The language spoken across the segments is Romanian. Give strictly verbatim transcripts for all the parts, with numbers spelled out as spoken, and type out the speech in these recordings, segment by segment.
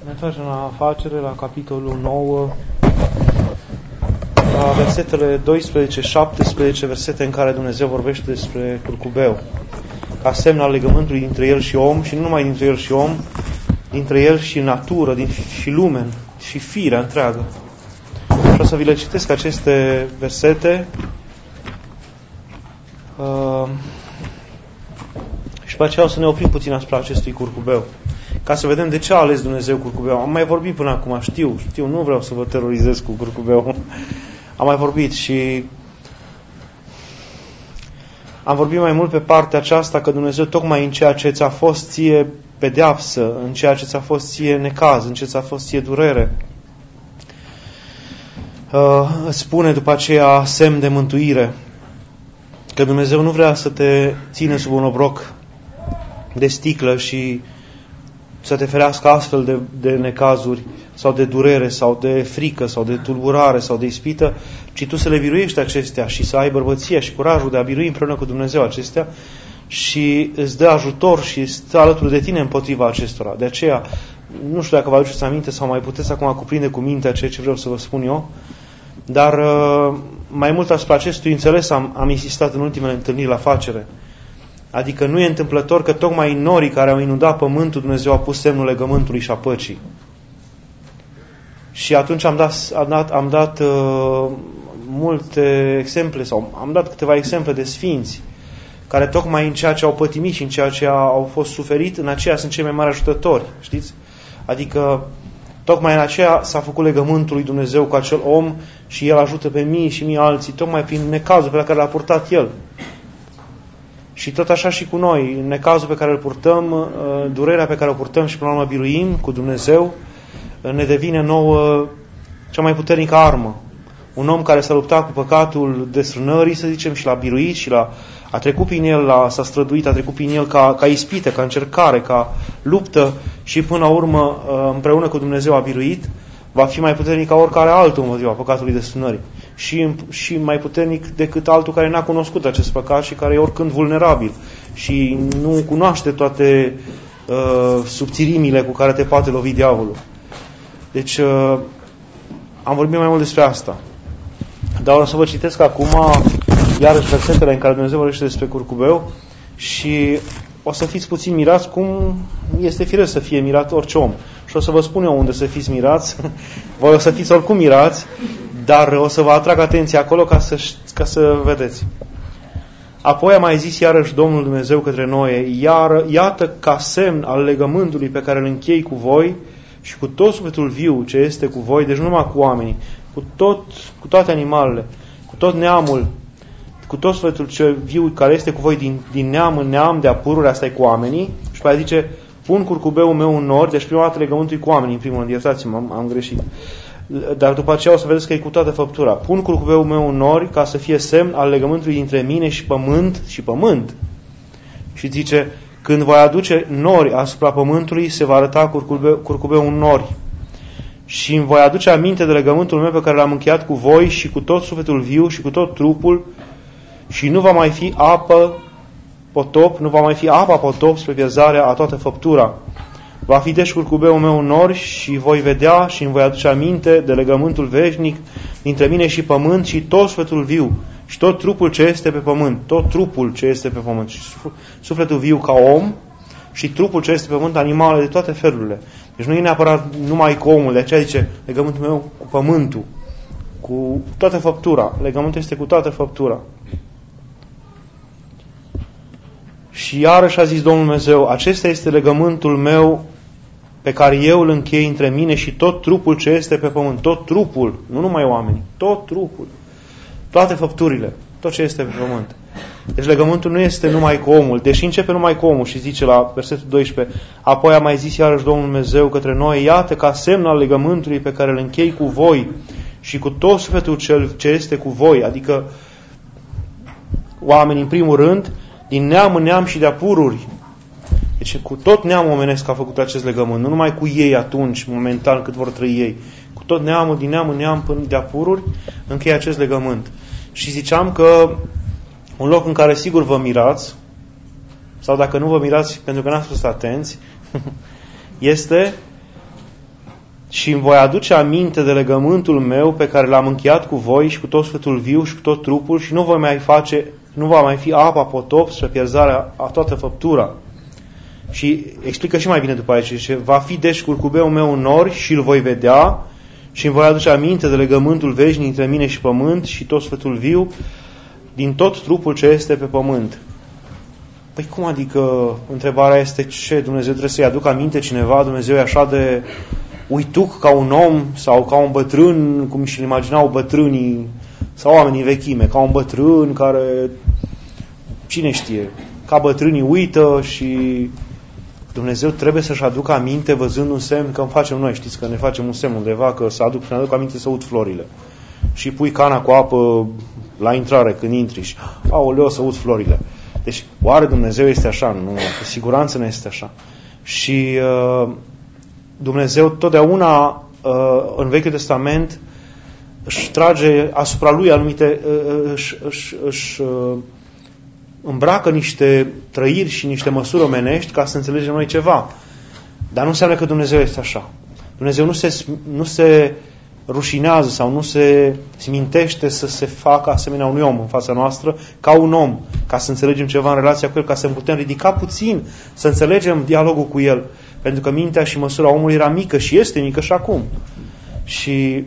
Ne întoarcem la afacere, la capitolul nouă, la versetele doisprezece șaptesprezece, versete în care Dumnezeu vorbește despre curcubeu, ca semn al legământului dintre el și om, și nu numai dintre el și om, dintre el și natură, din, și lume, și firea întreagă. Vreau să vi le citesc aceste versete uh, și după aceea o să ne oprim puțin asupra acestui curcubeu, ca să vedem de ce a ales Dumnezeu curcubeu. Am mai vorbit până acum, știu, știu, nu vreau să vă terorizez cu curcubeu. Am mai vorbit și am vorbit mai mult pe partea aceasta că Dumnezeu, tocmai în ceea ce ți-a fost ție pedeapsă, în ceea ce ți-a fost ție necaz, în ce ți-a fost ție durere, uh, îți spune după aceea semn de mântuire, că Dumnezeu nu vrea să te ține sub un obroc de sticlă și să te ferească astfel de, de necazuri sau de durere sau de frică sau de tulburare sau de ispită, ci tu să le biruiești acestea și să ai bărbăția și curajul de a birui împreună cu Dumnezeu acestea și îți dă ajutor și stă alături de tine împotriva acestora. De aceea, nu știu dacă vă aduceți aminte sau mai puteți acum cuprinde cu mintea ceea ce vreau să vă spun eu, dar mai mult asupra acestui înțeles am, am insistat în ultimele întâlniri la afacere. Adică nu e întâmplător că tocmai în norii care au inundat pământul, Dumnezeu a pus semnul legământului și a păcii. Și atunci am dat, am dat, am dat uh, multe exemple, sau am dat câteva exemple de sfinți, care tocmai în ceea ce au pătimit și în ceea ce au fost suferit, în aceea sunt cei mai mari ajutători, știți? Adică tocmai în aceea s-a făcut legământul lui Dumnezeu cu acel om și el ajută pe mii și mii alții, tocmai prin necazul pe care l-a purtat el. Și tot așa și cu noi, în necazul pe care îl purtăm, durerea pe care o purtăm și până la urmă biruim cu Dumnezeu, ne devine nouă cea mai puternică armă. Un om care s-a luptat cu păcatul desfrânării, să zicem, și l-a biruit și l-a, a trecut prin el, l-a, s-a străduit, a trecut prin el ca, ca ispită, ca încercare, ca luptă și până la urmă, împreună cu Dumnezeu a biruit, va fi mai puternic ca oricare altul împotriva păcatului desfrânării. Și, și mai puternic decât altul care n-a cunoscut acest păcat și care e oricând vulnerabil și nu cunoaște toate uh, subțirimile cu care te poate lovi diavolul. Deci uh, am vorbit mai mult despre asta. Dar o să vă citesc acum iarăși versetele în care Dumnezeu vorbește despre curcubeu și o să fiți puțin mirați, cum este firesc să fie mirat orice om. Și o să vă spun eu unde să fiți mirați. Voi o să fiți oricum mirați, dar o să vă atrag atenția acolo ca să, ca să vedeți. Apoi a mai zis iarăși Domnul Dumnezeu către noi: Iar, iată ca semn al legământului pe care îl închei cu voi și cu tot sufletul viu ce este cu voi, deci nu numai cu oamenii, cu, tot, cu toate animalele, cu tot neamul, cu tot sufletul ce viu care este cu voi din, din neam în neam de apururi, asta e cu oamenii. Și pe aia zice: pun curcubeul meu în nori, deci prima dată legământul cu oamenii, în primul rând, iertați-mă, am, am greșit. Dar după aceea o să vedeți că e cu toată făptura. Pun curcubeul meu în nori ca să fie semn al legământului dintre mine și pământ și pământ. Și zice: când voi aduce nori asupra pământului, se va arăta curcubeu, curcubeul în nori. Și îmi voi aduce aminte de legământul meu pe care l-am încheiat cu voi și cu tot sufletul viu și cu tot trupul, și nu va mai fi apă potop, nu va mai fi apa potop spre pierzarea a toată făptura. Va fi deci curcubeul meu în nori și voi vedea și îmi voi aduce aminte de legământul veșnic dintre mine și pământ și tot sufletul viu și tot trupul ce este pe pământ, tot trupul ce este pe pământ, și sufletul viu ca om și trupul ce este pe pământ, animale de toate felurile. Deci nu e neapărat numai cu omul, de aceea zice legământul meu cu pământul, cu toată făptura. Legământul este cu toată făptura. Și iarăși a zis Domnul Dumnezeu: acesta este legământul meu pe care eu îl închei între mine și tot trupul ce este pe pământ. Tot trupul, nu numai oamenii, tot trupul, toate făpturile, tot ce este pe pământ. Deci legământul nu este numai cu omul, deși începe numai cu omul și zice la versetul doisprezece: apoi a mai zis iarăși Domnul Dumnezeu către noi: iată ca semn al legământului pe care îl închei cu voi și cu tot sufletul cel ce este cu voi, adică oamenii în primul rând, din neam în neam și de apururi. Deci cu tot neamul omenesc a făcut acest legământ, nu numai cu ei atunci, momentan, cât vor trăi ei. Cu tot neamul, din neam în neam până de apururi, încheie acest legământ. Și ziceam că un loc în care sigur vă mirați, sau dacă nu vă mirați pentru că n-ați fost atenți, este și îmi voi aduce aminte de legământul meu pe care l-am încheiat cu voi și cu tot sfătul viu și cu tot trupul și nu voi mai face, nu va mai fi apa potop spre pierzarea a toată făptura. Și explică și mai bine după aici, zice, va fi deci curcubeul meu în nori și îl voi vedea și îmi voi aduce aminte de legământul veșnic între mine și pământ și tot sfătul viu din tot trupul ce este pe pământ. Păi cum adică, întrebarea este ce, Dumnezeu trebuie să-i aducă aminte cineva, Dumnezeu e așa de uituc ca un om sau ca un bătrân, cum și-l imaginau bătrânii sau oamenii vechime, ca un bătrân care, cine știe, ca bătrânii uită și Dumnezeu trebuie să-și aducă aminte văzând un semn, că îmi facem noi, știți că ne facem un semn undeva, că să aduc, ne aduc aminte să ud florile. Și pui cana cu apă la intrare când intri și, aoleo, să ud florile. Deci, oare Dumnezeu este așa? Nu, cu siguranță nu este așa. Și uh, Dumnezeu totdeauna uh, în Vechiul Testament își trage asupra lui anumite, uh, își, își, își uh, îmbracă niște trăiri și niște măsuri omenești ca să înțelegem noi ceva. Dar nu înseamnă că Dumnezeu este așa. Dumnezeu nu se, nu se rușinează sau nu se smintește să se facă asemenea unui om în fața noastră ca un om, ca să înțelegem ceva în relația cu el, ca să putem ridica puțin, să înțelegem dialogul cu el. Pentru că mintea și măsura omului era mică și este mică și acum. Și,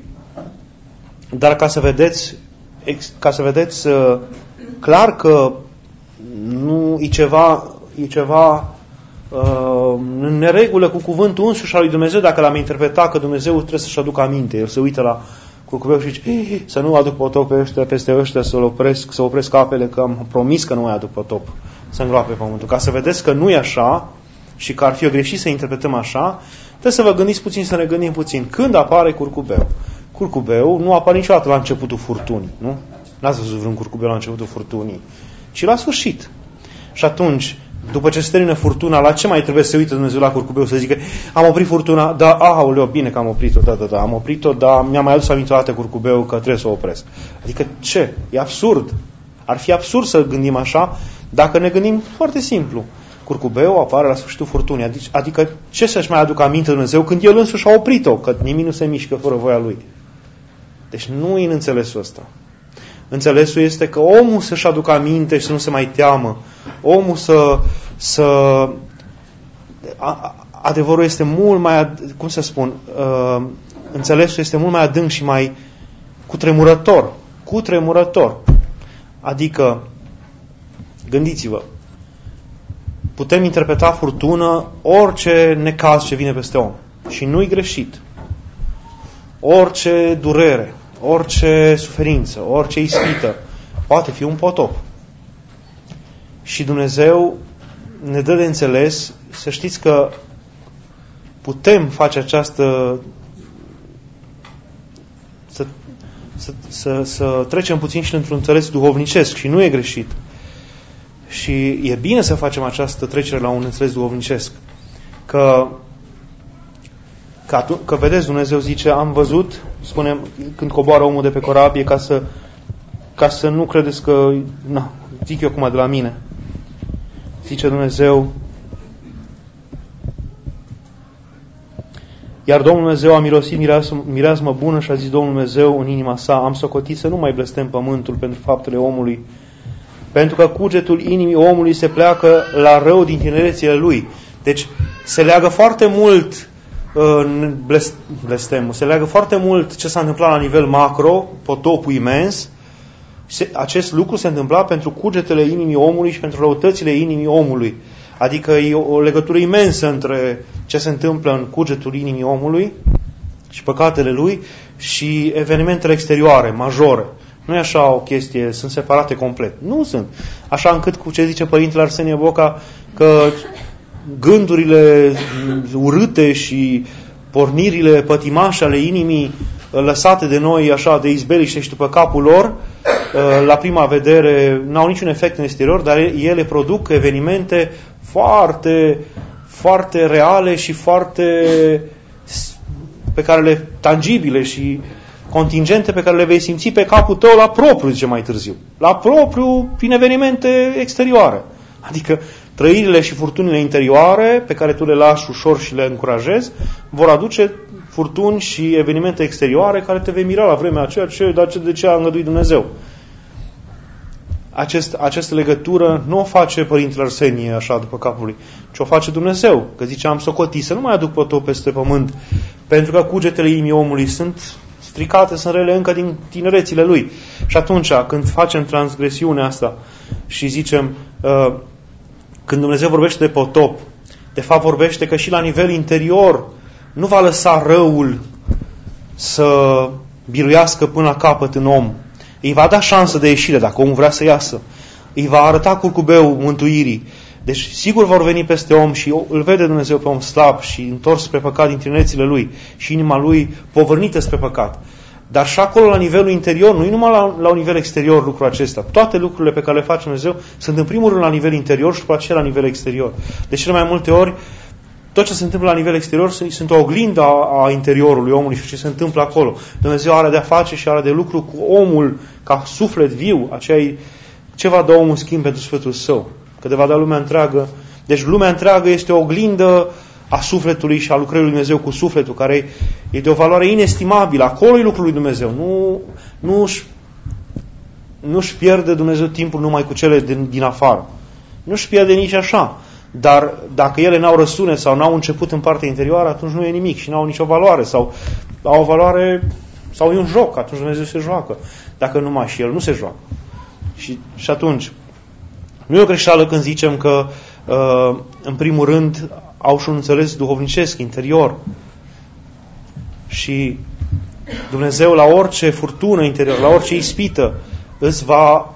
dar ca să vedeți, ca să vedeți clar că nu e ceva, e ceva uh, în neregulă cu cuvântul însuși al lui Dumnezeu, dacă l-am interpretat că Dumnezeu trebuie să-și aducă aminte. El se uită la curcubeu și zice, să nu aduc potop pe ăștia, peste ăștia, să opresc, să opresc apele, că am promis că nu mai aduc potop, să îngroape pământul. Ca să vedeți că nu e așa și că ar fi o greșit să interpretăm așa, trebuie să vă gândiți puțin, să ne gândim puțin. Când apare curcubeu? Curcubeu nu apare niciodată la începutul furtunii, nu? N-ați văzut vreun curcubeu la începutul furtunii, ci la sfârșit. Și atunci, după ce se termină furtuna, la ce mai trebuie să se uită Dumnezeu la curcubeu? Să zică, am oprit furtuna, da, aoleo, bine că am oprit-o, da, da, da, am oprit-o, dar mi-a mai adus aminte o dată curcubeu că trebuie să o opresc. Adică ce? E absurd. Ar fi absurd să gândim așa, dacă ne gândim foarte simplu. Curcubeu apare la sfârșitul furtunii. Adică ce să-și mai aducă aminte Dumnezeu când El însuși a oprit-o, că nimic nu se mișcă fără voia Lui. Deci nu e în înțelesul ăsta. Înțelesul este că omul să-și aducă aminte și să nu se mai teamă. Omul să... să a, adevărul este mult mai... Cum să spun? Uh, înțelesul este mult mai adânc și mai cutremurător. Cutremurător. Adică, gândiți-vă, putem interpreta furtună orice necaz ce vine peste om. Și nu-i greșit. Orice durere, orice suferință, orice ispită, poate fi un potop. Și Dumnezeu ne dă de înțeles, să știți că putem face această să, să, să, să trecem puțin și într-un înțeles duhovnicesc și nu e greșit. Și e bine să facem această trecere la un înțeles duhovnicesc. Că Că, atunci, că vedeți, Dumnezeu zice, am văzut, spunem, când coboară omul de pe corabie, ca să, ca să nu credeți că, na, zic eu acum de la mine. Zice Dumnezeu, iar Domnul Dumnezeu a mirosit mireasmă, mireasmă bună și a zis Domnul Dumnezeu în inima sa, am socotit să nu mai blestem pământul pentru faptele omului, pentru că cugetul inimii omului se pleacă la rău din tinerețile lui. Deci se leagă foarte mult în blestemul. Se leagă foarte mult ce s-a întâmplat la nivel macro, potopul imens. Acest lucru se întâmpla pentru cugetele inimii omului și pentru răutățile inimii omului. Adică e o legătură imensă între ce se întâmplă în cugetul inimii omului și păcatele lui și evenimentele exterioare, majore. Nu e așa o chestie, sunt separate complet. Nu sunt. Așa încât cu ce zice Părintele Arsenie Boca, că gândurile urâte și pornirile pătimașe ale inimii lăsate de noi așa de izbeliște și după capul lor, la prima vedere n-au niciun efect în exterior, dar ele produc evenimente foarte, foarte reale și foarte pe care le tangibile și contingente pe care le vei simți pe capul tău la propriu, zice mai târziu. La propriu prin evenimente exterioare. Adică trăirile și furtunile interioare pe care tu le lași ușor și le încurajezi vor aduce furtuni și evenimente exterioare care te vei mira la vremea aceea, ce, dar ce, de ce a îngăduit Dumnezeu. Acest, această legătură nu o face Părintele Arsenie așa după capul lui, ci o face Dumnezeu. Că zice, am socotit să nu mai aduc potop peste pământ, pentru că cugetele inimii omului sunt stricate, sunt rele încă din tinerețile lui. Și atunci, când facem transgresiunea asta și zicem, uh, când Dumnezeu vorbește de potop, de fapt vorbește că și la nivel interior nu va lăsa răul să biruiască până la capăt în om. Îi va da șansă de ieșire dacă omul vrea să iasă. Îi va arăta curcubeu mântuirii. Deci sigur vor veni peste om și îl vede Dumnezeu pe om slab și întors spre păcat din tinerețile lui și inima lui povărnită spre păcat. Dar și acolo la nivelul interior, nu numai la, la un nivel exterior lucrul acesta. Toate lucrurile pe care le face Dumnezeu sunt în primul rând la nivel interior și după aceea la nivel exterior. De cele mai multe ori tot ce se întâmplă la nivel exterior sunt o oglindă a, a interiorului omului și ce se întâmplă acolo. Dumnezeu are de-a face și are de lucru cu omul ca suflet viu. Aceea ce va da omul schimb pentru sufletul său? Că de va da lumea întreagă. Deci lumea întreagă este o oglindă a sufletului și a lucrării lui Dumnezeu cu sufletul, care e de o valoare inestimabilă. Acolo e lucrul lui Dumnezeu. Nu, nu își, nu își pierde Dumnezeu timpul numai cu cele din, din afară. Nu își pierde nici așa. Dar dacă ele n-au răsunet sau n-au început în partea interioară, atunci nu e nimic și n-au nicio valoare. Sau au o valoare, sau e un joc, atunci Dumnezeu se joacă. Dacă numai și El nu se joacă. Și, și atunci, nu e o greșeală când zicem că, uh, în primul rând, au și un înțeles duhovnicesc, interior. Și Dumnezeu la orice furtună interior, la orice ispită, îți va,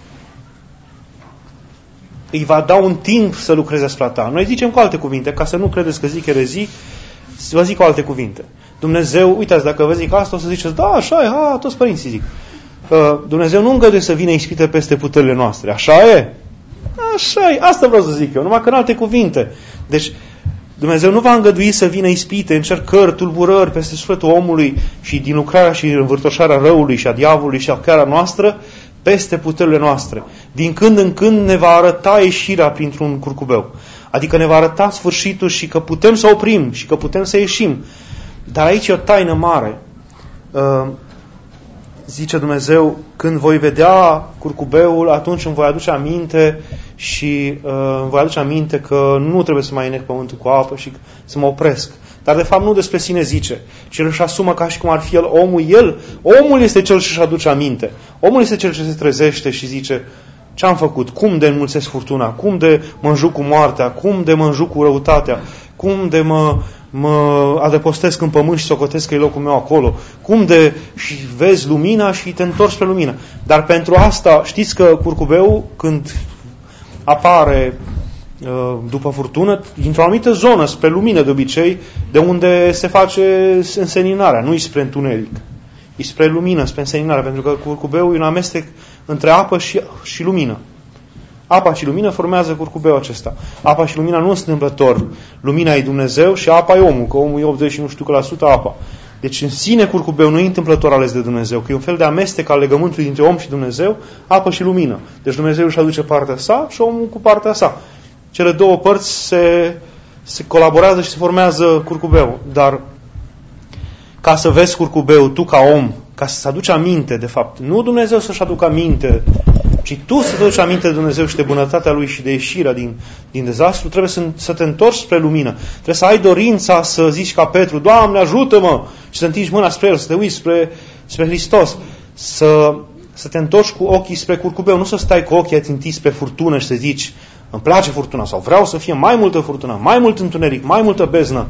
îi va da un timp să lucreze asupra ta. Noi zicem cu alte cuvinte, ca să nu credeți că zic erezii, vă zic cu alte cuvinte. Dumnezeu, uitați, dacă vă zic asta, o să ziceți, da, așa e, ha, toți părinții zic. Uh, Dumnezeu nu îngăduie să vină ispite peste puterile noastre. Așa e? Așa e. Asta vreau să zic eu, numai că în alte cuvinte. Deci, Dumnezeu nu va îngădui să vină ispite, încercări, tulburări peste sufletul omului și din lucrarea și învârtoșarea răului și a diavolului și a chiar a noastră peste puterile noastre. Din când în când ne va arăta ieșirea printr-un curcubeu. Adică ne va arăta sfârșitul și că putem să oprim și că putem să ieșim. Dar aici e o taină mare. Uh, zice Dumnezeu, când voi vedea curcubeul, atunci îmi voi aduce aminte și uh, îmi voi aduce aminte că nu trebuie să mai înec pământul cu apă și să mă opresc. Dar de fapt nu despre sine zice, ci el își asumă ca și cum ar fi el omul. El, omul este cel ce își aduce aminte. Omul este cel ce se trezește și zice, ce am făcut? Cum de înmulțesc furtuna? Cum de mă înjuc cu moartea? Cum de mă înjuc cu răutatea? Cum de mă, mă adăpostesc în pământ și socotesc că e locul meu acolo? Cum de și vezi lumina și te întorci pe lumină? Dar pentru asta, știți că curcubeul, când apare după furtună, dintr-o anumită zonă, spre lumină de obicei, de unde se face înseninarea, nu-i spre întuneric. E spre lumină, spre înseninare, pentru că curcubeul e un amestec între apă și, și lumină. Apa și lumină formează curcubeul acesta. Apa și lumina nu sunt întâmplător. Lumina e Dumnezeu și apa e omul, că omul e optzeci și nu știu că la sută apa. Deci în sine curcubeu nu e întâmplător ales de Dumnezeu, că e un fel de amestec al legământului dintre om și Dumnezeu, apă și lumină. Deci Dumnezeu își aduce partea sa și omul cu partea sa. Cele două părți se, se colaborează și se formează curcubeu. Dar ca să vezi curcubeu, tu ca om, ca să-ți aduci aminte, de fapt, nu Dumnezeu să-și aducă aminte, ci tu să-ți aduci aminte de Dumnezeu și de bunătatea Lui și de ieșirea din, din dezastru, trebuie să, să te întorci spre lumină. Trebuie să ai dorința să zici ca Petru, Doamne, ajută-mă! Și să întingi mâna spre El, să te uiți spre, spre Hristos. Să, să te întorci cu ochii spre curcubeu, nu să stai cu ochii ațintiți spre furtună și să zici, îmi place furtuna sau vreau să fie mai multă furtună, mai mult întuneric, mai multă beznă.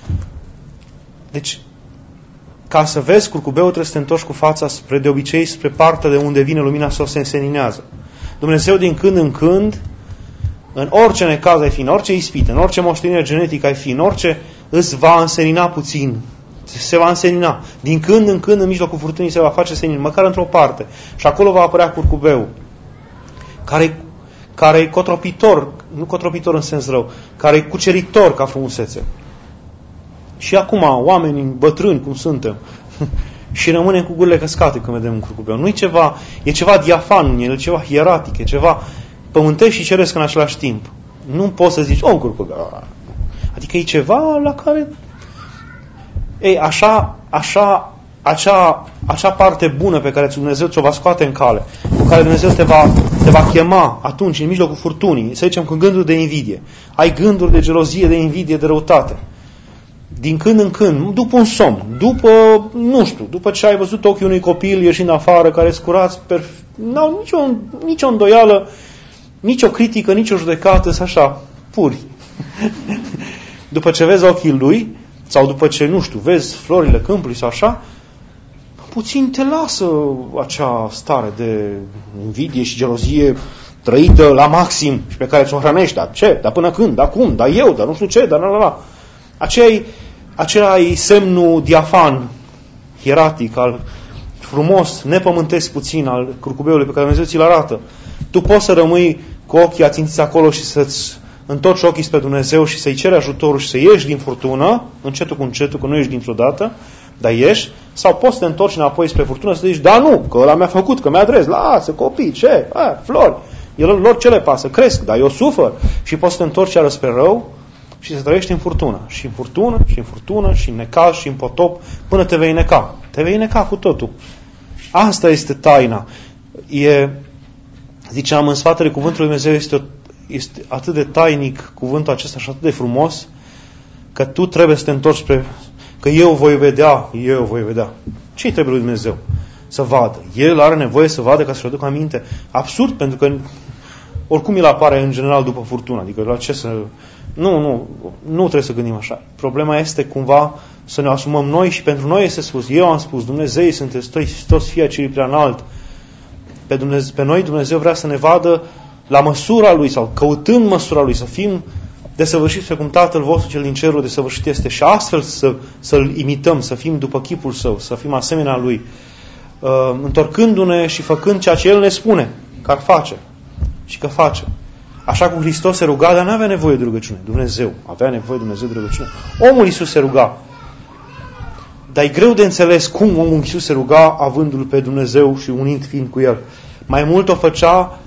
Deci, ca să vezi curcubeul, trebuie să te întorci cu fața spre, de obicei, spre partea de unde vine lumina sau se înseninează. Dumnezeu din când în când, în orice necaz ai fi, în orice ispită, în orice moștenire genetică ai fi, în orice, îți va însenina puțin. Se va însenina. Din când în când, în mijlocul furtunii, se va face senin, măcar într-o parte. Și acolo va apărea curcubeul, care care e cotropitor, nu cotropitor în sens rău, care e cuceritor ca frumusețe. Și acum, oamenii bătrâni, cum suntem, și rămânem cu gurile căscate când vedem un curcubeu. Nu e ceva, e ceva diafan în el, e ceva hieratic, e ceva pământesc și ceresc în același timp. Nu poți să zici, oh, un curcubeu. Adică e ceva la care Ei, așa, așa, acea, acea parte bună pe care Dumnezeu ți-o va scoate în cale, cu care Dumnezeu te va, te va chema atunci, în mijlocul furtunii, să zicem, cu gânduri de invidie. Ai gânduri de gelozie, de invidie, de răutate. Din când în când, după un somn, după, nu știu, după ce ai văzut ochii unui copil ieșind afară, care e curați, n-au nicio, nicio îndoială, nicio critică, nicio judecată, să așa, puri. După ce vezi ochii lui, sau după ce, nu știu, vezi florile câmpului sau așa, puțin te lasă acea stare de invidie și gelozie trăită la maxim și pe care ți-o hrănești. Dar ce? Dar până când? Dar cum? Dar eu? Dar nu știu ce? Dar la la la. Acela e semnul diafan, hieratic, al frumos, nepământesc puțin al curcubeului pe care Dumnezeu ți-l arată. Tu poți să rămâi cu ochii ațintiți acolo și să-ți întorci ochii spre Dumnezeu și să-i ceri ajutorul și să ieși din furtună, încetul cu încetul, că nu ieși dintr-o dată, dar ieși, sau poți să te întorci înapoi spre furtună să zici, da, nu, că ăla mi-a făcut, că mi-a adres, lasă, copii, ce, a, flori, el, lor ce le pasă, cresc, dar eu sufăr. Și poți să te întorci iară spre rău și să trăiești în furtună, și în furtună, și în furtună, și în necaz, și în potop, până te vei neca. Te vei neca cu totul. Asta este taina. E, ziceam, în sfatele cuvântului Dumnezeu este, o, este atât de tainic cuvântul acesta și atât de frumos, că tu trebuie să te întorci spre... Că eu voi vedea, eu voi vedea. Ce-i trebuie lui Dumnezeu? Să vadă. El are nevoie să vadă ca să-și aducă aminte. Absurd, pentru că oricum el apare în general după furtună. Adică la ce să... Nu, nu, nu trebuie să gândim așa. Problema este cumva să ne asumăm noi și pentru noi este spus. Eu am spus, Dumnezei sunteți toți fii acelui prea înalt. Pe, Dumnezeu, pe noi Dumnezeu vrea să ne vadă la măsura Lui sau căutând măsura Lui, să fim desăvârșiți precum Tatăl vostru cel din cerul desăvârșit este și astfel să, să-L imităm, să fim după chipul Său, să fim asemenea Lui, uh, întorcându-ne și făcând ceea ce El ne spune că ar face și că face. Așa cum Hristos se ruga, dar nu avea nevoie de rugăciune. Dumnezeu avea nevoie de Dumnezeu de rugăciune. Omul Iisus se ruga. Dar e greu de înțeles cum omul Iisus se ruga avându-L pe Dumnezeu și unind fiind cu El. Mai mult o făcea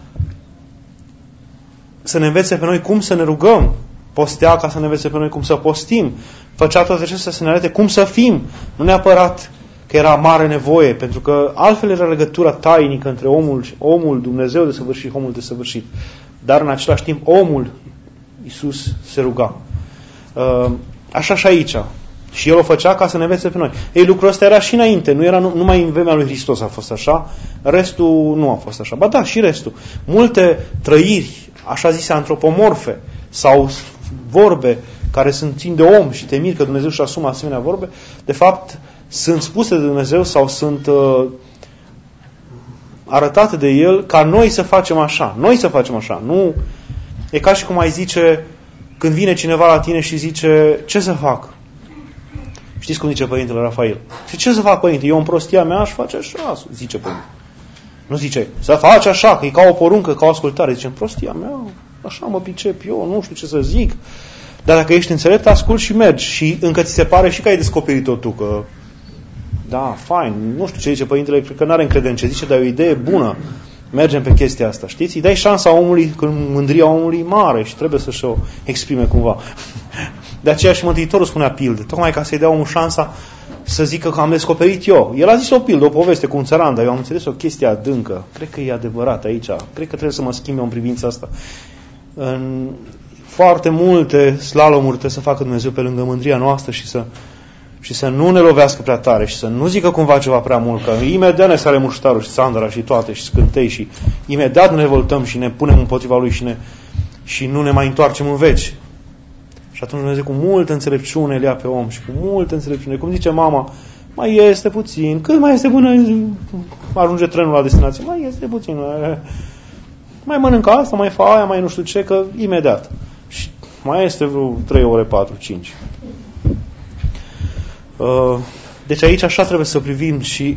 să ne învețe pe noi cum să ne rugăm. Postea ca să ne învețe pe noi cum să postim. Făcea toate acestea să ne arate cum să fim. Nu neapărat că era mare nevoie, pentru că altfel era legătura tainică între omul, omul Dumnezeu desăvârșit și omul desăvârșit. Dar în același timp omul Iisus se ruga. Așa și aici. Și El o făcea ca să ne învețe pe noi. Ei, lucrul ăsta era și înainte. Nu era numai în vremea lui Hristos a fost așa. Restul nu a fost așa. Ba da, și restul. Multe trăiri, așa zise antropomorfe, sau vorbe care sunt țin de om și te miri că Dumnezeu își asumă asemenea vorbe, de fapt sunt spuse de Dumnezeu sau sunt uh, arătate de El ca noi să facem așa. Noi să facem așa. Nu e ca și cum ai zice când vine cineva la tine și zice ce să fac? Știți cum zice Părintele Rafael? Și ce să fac, Părinte? Eu în prostia mea aș face așa, zice Părinte. Nu zice, să faci așa, că e ca o poruncă, ca o ascultare. Zice, în prostia mea, așa mă pricep eu, nu știu ce să zic. Dar dacă ești înțelept, ascult și mergi. Și încă ți se pare și că ai descoperit-o tu, că da, fain, nu știu ce zice Părintele, cred că n-are încredere în ce zice, dar e o idee bună. Mergem pe chestia asta, știți? Îi dai șansa omului, când mândria omului mare și trebuie să-și o exprime cumva. De aceea și Mântuitorul spunea pildă, tocmai ca să-i dea omul șansa să zică că am descoperit eu. El a zis o pildă, o poveste cu un țăran, dar eu am înțeles o chestie adâncă. Cred că e adevărat aici. Cred că trebuie să mă schimb eu în privința asta. În foarte multe slalomuri trebuie să facă Dumnezeu pe lângă mândria noastră și să, și să nu ne lovească prea tare și să nu zică cumva ceva prea mult, că imediat ne sare muștarul și țandăra și toate și scântei și imediat ne revoltăm și ne punem împotriva lui și, ne, și nu ne mai întoarcem în veci. Și atunci Dumnezeu cu multă înțelepciune le ia pe om și cu multă înțelepciune. Cum zice mama, mai este puțin, cât mai este până ajunge trenul la destinație? Mai este puțin. Mai mănâncă asta, mai fa aia, mai nu știu ce, că imediat. Și mai este vreo trei ore, patru, cinci. Deci aici așa trebuie să privim și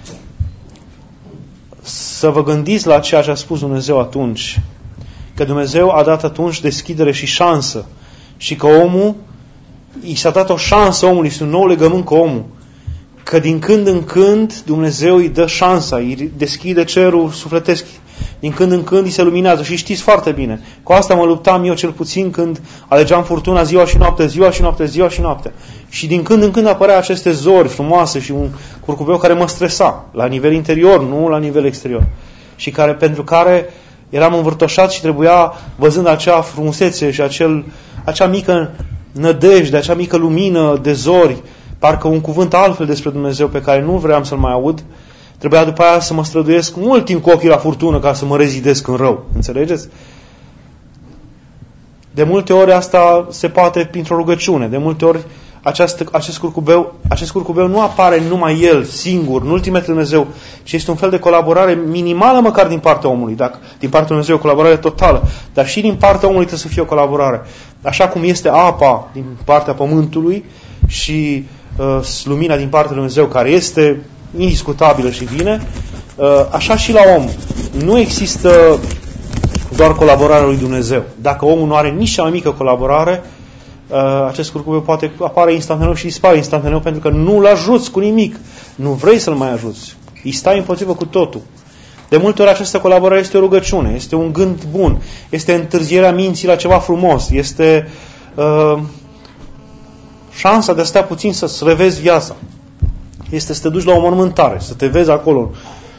să vă gândiți la ceea ce a spus Dumnezeu atunci. Că Dumnezeu a dat atunci deschidere și șansă. Și că omul, i s-a dat o șansă omului, este un nou legământ cu omul. Că din când în când Dumnezeu îi dă șansa, îi deschide cerul sufletesc, Din când în când îi se luminează și știți foarte bine. Cu asta mă luptam eu cel puțin când alegeam furtuna ziua și noapte, ziua și noapte, ziua și noapte. Și din când în când apărea aceste zori frumoase și un curcubeu care mă stresa, la nivel interior, nu la nivel exterior. Și care, pentru care eram învârtoșat și trebuia, văzând acea frumusețe și acel, acea mică nădejde, acea mică lumină de zori, parcă un cuvânt altfel despre Dumnezeu pe care nu vreau să-l mai aud, trebuia după aia să mă străduiesc mult timp cu ochii la furtună ca să mă rezidesc în rău. Înțelegeți? De multe ori asta se poate printr-o rugăciune. De multe ori aceast, acest, curcubeu, acest curcubeu nu apare numai el, singur, nu-l trimite Dumnezeu, ci este un fel de colaborare minimală măcar din partea omului. Dacă din partea Dumnezeu o colaborare totală, dar și din partea omului trebuie să fie o colaborare. Așa cum este apa din partea pământului și uh, lumina din partea lui Dumnezeu, care este indiscutabilă și vine, uh, așa și la om. Nu există doar colaborarea lui Dumnezeu. Dacă omul nu are nici cea mai mică colaborare, uh, acest curcubeu poate apare instantaneu și dispare instantaneu pentru că nu-l ajuți cu nimic. Nu vrei să-l mai ajuți. Îi stai împotrivă cu totul. De multe ori această colaborare este o rugăciune, este un gând bun, este întârzierea minții la ceva frumos, este uh, șansa de a stea puțin să-ți revezi viața. Este să te duci la o mormântare, să te vezi acolo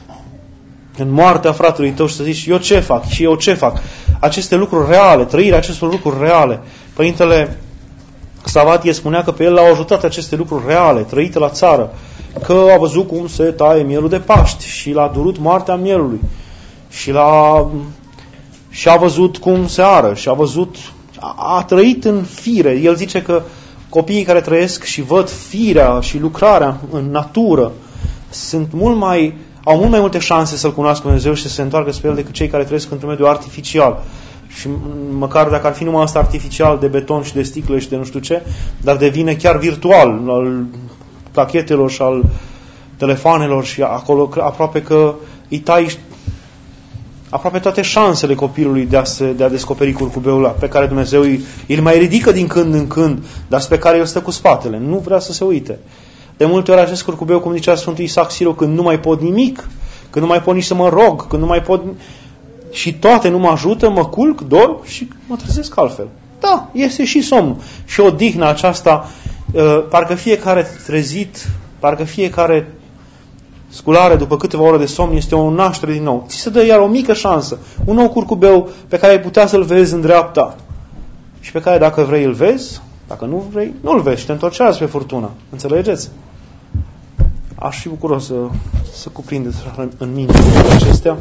în moartea fratelui tău și să zici, eu ce fac și eu ce fac. Aceste lucruri reale, trăirea acestor lucruri reale. Părintele Savatie spunea că pe el l-au ajutat aceste lucruri reale, trăite la țară, că a văzut cum se taie mielul de Paști și l-a durut moartea mielului și, l-a, și a văzut cum se ară și a văzut, a, a trăit în fire. El zice că copiii care trăiesc și văd firea și lucrarea în natură sunt mult mai, au mult mai multe șanse să-L cunoască Dumnezeu și să se întoarcă spre El decât cei care trăiesc într-un mediu artificial. Și măcar dacă ar fi numai asta artificial de beton și de sticlă și de nu știu ce, dar devine chiar virtual al plachetelor și al telefoanelor și acolo aproape că îi tai aproape toate șansele copilului de a, se, de a descoperi curcubeul pe care Dumnezeu îi, îl mai ridică din când în când, dar pe care el stă cu spatele. Nu vrea să se uite. De multe ori acest curcubeu, cum zicea Sfântul Isaac Siro, când nu mai pot nimic, când nu mai pot nici să mă rog, când nu mai pot și toate nu mă ajută, mă culc, dorm și mă trezesc altfel. Da, este și somnul. Și odihna aceasta, parcă fiecare trezit, parcă fiecare sculare după câteva ore de somn este o naștere din nou. Ți se dă iar o mică șansă. Un nou curcubeu pe care ai putea să-l vezi în dreapta. Și pe care dacă vrei îl vezi, dacă nu vrei, nu-l vezi și te întorcează pe furtună. Înțelegeți? Aș fi bucuros să, să cuprindeți în minte lucrurile acestea.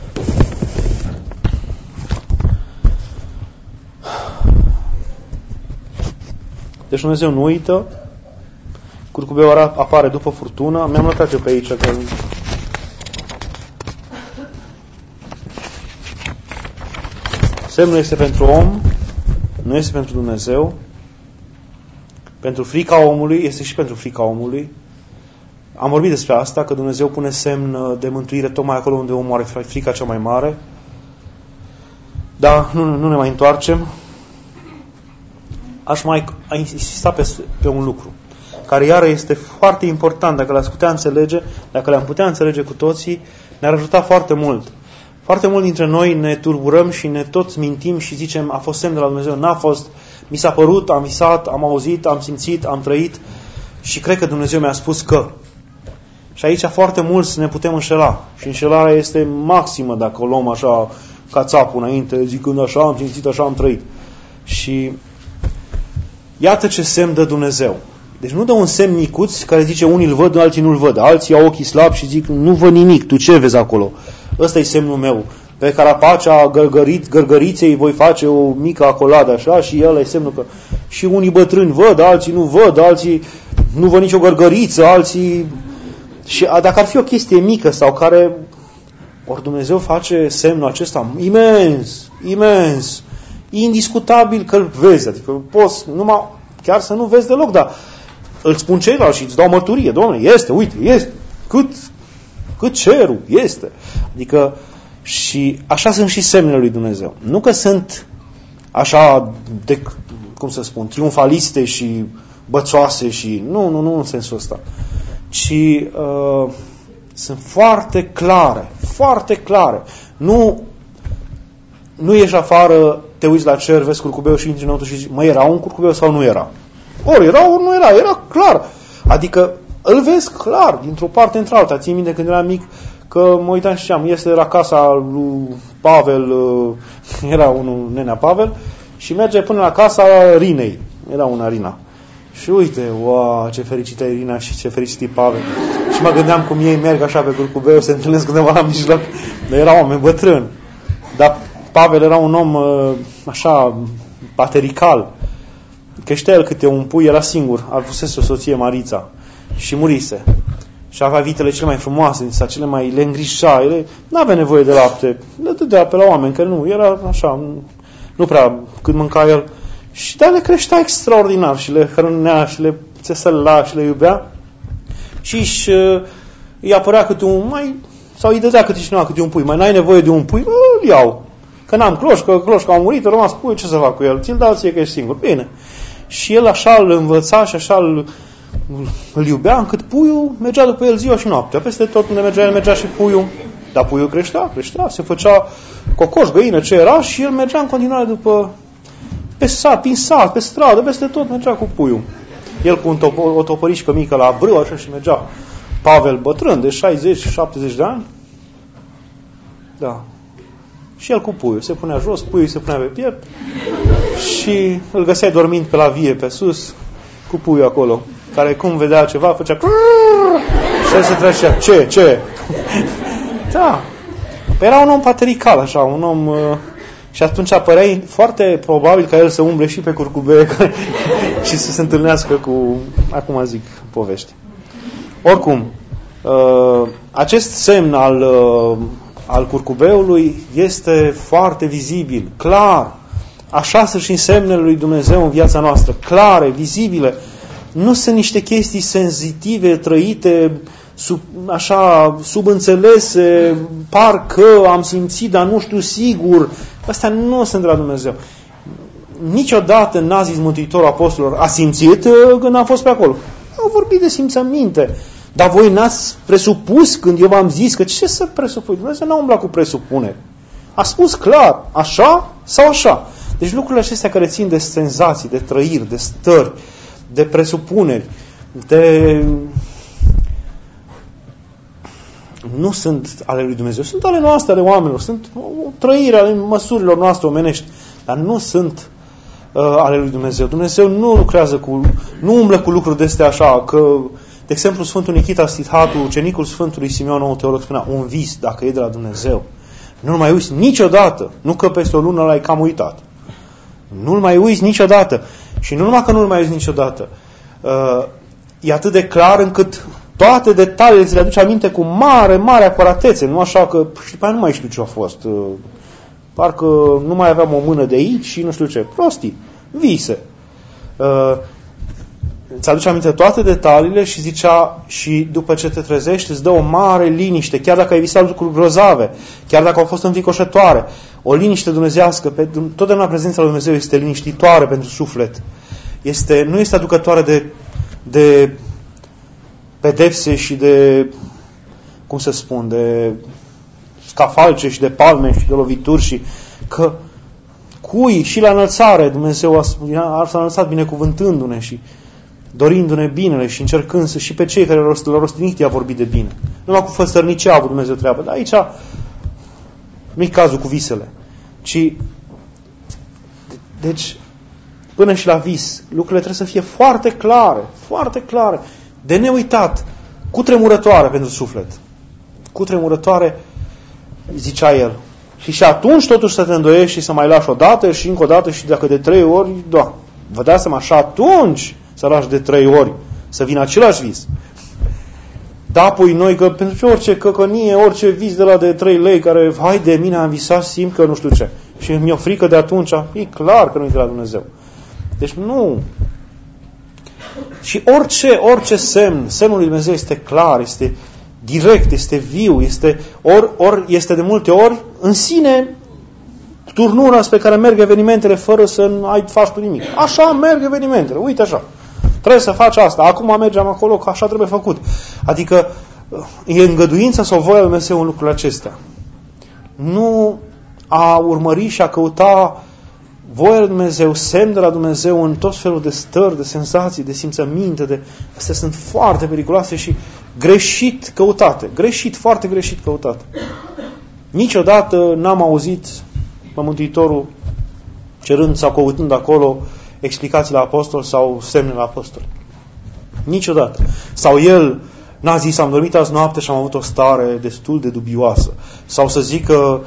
Deci Dumnezeu nu uită. Curcubeul apare după furtună. Mi-am notat eu pe aici că semnul este pentru om, nu este pentru Dumnezeu. Pentru frica omului, este și pentru frica omului. Am vorbit despre asta, că Dumnezeu pune semn de mântuire tocmai acolo unde omul are frica cea mai mare. Dar nu, nu ne mai întoarcem. Aș mai insista pe, pe un lucru, care iară este foarte important, dacă l-ați putea înțelege, dacă le-am putea înțelege cu toții, ne-ar ajuta foarte mult. Foarte mult dintre noi ne turburăm și ne tot mintim și zicem, a fost semn de la Dumnezeu, n-a fost, mi s-a părut, am visat, am auzit, am simțit, am trăit și cred că Dumnezeu mi-a spus că. Și aici foarte mulți ne putem înșela. Și înșelarea este maximă dacă o luăm așa ca țapul înainte, zicând așa am simțit, așa am trăit. Și iată ce semn dă Dumnezeu. Deci nu dă un semn micuț care zice unii îl văd, alții nu îl văd. Alții au ochii slabi și zic nu văd nimic, tu ce vezi acolo? Ăsta e semnul meu. Pe carapacea gărgărit, gărgăriței voi face o mică acoladă așa și el e semnul că și unii bătrâni văd, alții nu văd, alții nu văd nicio gărgăriță, alții... Și dacă ar fi o chestie mică sau care... Ori Dumnezeu face semnul acesta imens, imens, indiscutabil că îl vezi. Adică poți numai, chiar să nu vezi deloc, dar îl spun ceilalți și îți dau mărturie. Doamne, este, uite, este. Cât, cât cerul, este. Adică și așa sunt și semnele lui Dumnezeu. Nu că sunt așa, de, cum să spun, triumfaliste și bățoase și... Nu, nu, nu în sensul ăsta. Ci uh, sunt foarte clare, foarte clare. Nu, nu ieși afară, te uiți la cer, vezi curcubeul și intri înăuntru și zici, mă, era un curcubeu sau nu era? Ori era, ori nu era, era clar. Adică îl vezi clar, dintr-o parte într-alta. Țin minte când eram mic că mă uitam și știam, este la casa lui Pavel, era unul, nenea Pavel, și merge până la casa Rinei. Era una Rina. Și uite, wow, ce fericită e Irina și ce fericit e Pavel. Și mă gândeam cum ei merg așa pe curcubeu, se întâlnesc undeva la mijloc. Dar era oameni bătrân. Dar Pavel era un om așa, paterical. Că știa el câte un pui, era singur. Avusese o soție, Marița. Și murise. Și avea vitele cele mai frumoase, sau cele mai le îngrija. Ele n-avea nevoie de lapte. Le dădea pe la oameni, că nu. Era așa, nu prea cât mânca el. Și de le creștea extraordinar și le hrănea și le țesăla și le iubea. Și își, îi apărea câte un mai, sau îi dădea câte cineva câte un pui. Mai n-ai nevoie de un pui? Îl iau. Că n-am cloșcă, cloșcă au murit, a rămas pui, ce să fac cu el? Ți-l dau ție că ești singur. Bine. Și el așa îl învăța și așa îl, îl iubea, încât puiul mergea după el ziua și noaptea. Peste tot unde mergea el, mergea și puiul. Dar puiul creștea, creștea, se făcea cocoș, găină, ce era, și el mergea în continuare după, pe sat, prin sat, pe stradă, peste tot mergea cu puiul. El cu un topo, o topărișcă mică la brâu, așa, și mergea. Pavel bătrân, de șaizeci șaptezeci de ani. Da. Și el cu puiul. Se punea jos, puiul se punea pe piept și îl găseai dormind pe la vie, pe sus, cu puiul acolo, care cum vedea ceva, făcea și el se trășea. Ce? Ce? Da. Era un om paterical, așa, un om... Uh, și atunci apărea foarte probabil ca el să umble și pe curcubee și să se întâlnească cu, acum zic, povești. Oricum, uh, acest semn al, uh, al curcubeului este foarte vizibil, clar. Așa sunt și semnele lui Dumnezeu în viața noastră, clare, vizibile. Nu sunt niște chestii senzitive, trăite, sub, așa, subînțelese, parcă am simțit, dar nu știu sigur. Astea nu sunt de la Dumnezeu. Niciodată n-a zis Mântuitorul Apostolilor, a simțit când am fost pe acolo. Au vorbit de simțăminte. Dar voi n-ați presupus când eu v-am zis că ce să presupui? Dumnezeu n-a umblat cu presupuneri. A spus clar, așa sau așa. Deci lucrurile acestea care țin de senzații, de trăiri, de stări, de presupuneri, de... nu sunt ale lui Dumnezeu, sunt ale noastre, ale oamenilor, sunt o trăire ale măsurilor noastre omenești, dar nu sunt uh, ale lui Dumnezeu. Dumnezeu nu lucrează cu, nu umblă cu lucruri de astea așa, că, de exemplu, Sfântul Nichita Stithatu, ucenicul Sfântului Simeon Nou Teolog, spunea, un vis, dacă e de la Dumnezeu, nu-l mai uiți niciodată, nu că peste o lună l-ai cam uitat. Nu-l mai uiți niciodată. Și nu numai că nu-l mai uiți niciodată, uh, e atât de clar încât toate detaliile ți le aduci aminte cu mare, mare acuratețe. Nu așa că, și după aia nu mai știu ce a fost. Uh, parcă nu mai aveam o mână de aici și nu știu ce. Prostii, vise. Uh, îți aduce aminte toate detaliile și zicea, și după ce te trezești îți dă o mare liniște, chiar dacă ai visat lucruri grozave, chiar dacă au fost învicoșătoare. O liniște dumnezească, pe, totdeauna prezența lui Dumnezeu este liniștitoare pentru suflet. Este, nu este aducătoare de, de pedepse și de, cum să spun, de scafalce și de palme și de lovituri, și că cui și la înălțare Dumnezeu a, a înălțat binecuvântându-ne și dorindu-ne binele și încercând să, și pe cei care l-au rostinit i-a vorbit de bine. Numai cu făstărnicie a avut Dumnezeu treabă. Dar aici nu-i cazul cu visele. Ci, deci, până și la vis, lucrurile trebuie să fie foarte clare, foarte clare, de neuitat, cu tremurătoare pentru suflet. Cu tremurătoare, zicea el. Și și atunci totuși să te îndoiești și să mai lași o dată și încă o dată și dacă de trei ori, da, vă dați seama, și atunci să lași de trei ori, să vină același vis. Da, apoi noi, că pentru orice căcănie, orice vis de la de trei lei, care, hai de mine, am visat, simt că nu știu ce. Și mi-e frică de atunci, e clar că nu e de la Dumnezeu. Deci nu. Și orice, orice semn, semnul lui Dumnezeu este clar, este direct, este viu, este, ori, ori este de multe ori în sine turnura spre care merg evenimentele fără să ai faci tu nimic. Așa merg evenimentele, uite așa. Trebuie să faci asta, acum mergem acolo, că așa trebuie făcut. Adică E îngăduința sau voia lui Dumnezeu în lucrurile acestea. Nu a urmări și a căuta voia lui Dumnezeu, semn de la Dumnezeu în tot felul de stări, de senzații, de simțăminte, de... astea sunt foarte periculoase și greșit căutate. Greșit, foarte greșit căutate. Niciodată n-am auzit pe Mântuitorul cerând sau căutând acolo explicații la apostol sau semne la apostol. Niciodată. Sau el n-a zis, am dormit azi noapte și am avut o stare destul de dubioasă. Sau să zică,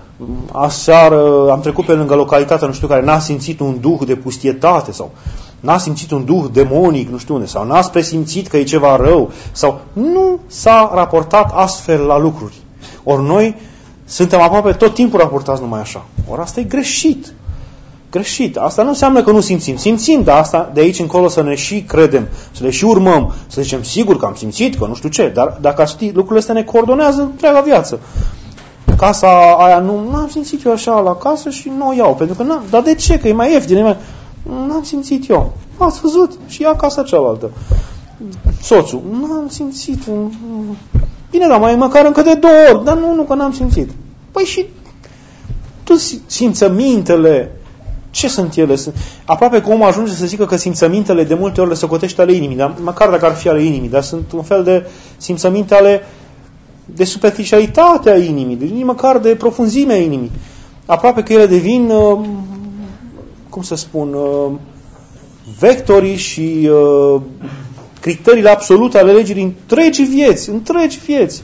aseară am trecut pe lângă localitatea, nu știu care, n-a simțit un duh de pustietate sau n-a simțit un duh demonic, nu știu unde, sau n-a presimțit că e ceva rău, sau nu s-a raportat astfel la lucruri. Ori noi suntem aproape tot timpul raportați numai așa. Ori asta e greșit. Greșit. Asta nu înseamnă că nu simțim. Simțim, dar asta de aici încolo să ne și credem, să le și urmăm, să zicem sigur că am simțit, că nu știu ce. Dar dacă știi, lucrurile astea ne coordonează întreaga viață. Casa aia nu, n-am simțit eu așa la casă și nu o iau. Pentru că n-am, dar de ce? Că e mai ieftin. E mai... N-am simțit eu. Ați văzut? Și ia casa cealaltă. Soțul. N-am simțit. Bine, dar mai măcar încă de două ori. Dar nu, nu, că n-am simțit. Păi și tu simțămintele, ce sunt ele? Aproape că omul ajunge să zică că simțămintele de multe ori le socotește ale inimii, dar măcar dacă ar fi ale inimii, dar sunt un fel de simțăminte ale de superficialitate a inimii, de măcar de profunzimea inimii. Aproape că ele devin, cum să spun, vectorii și criteriile absolute ale legii întregii vieți, întregii vieți.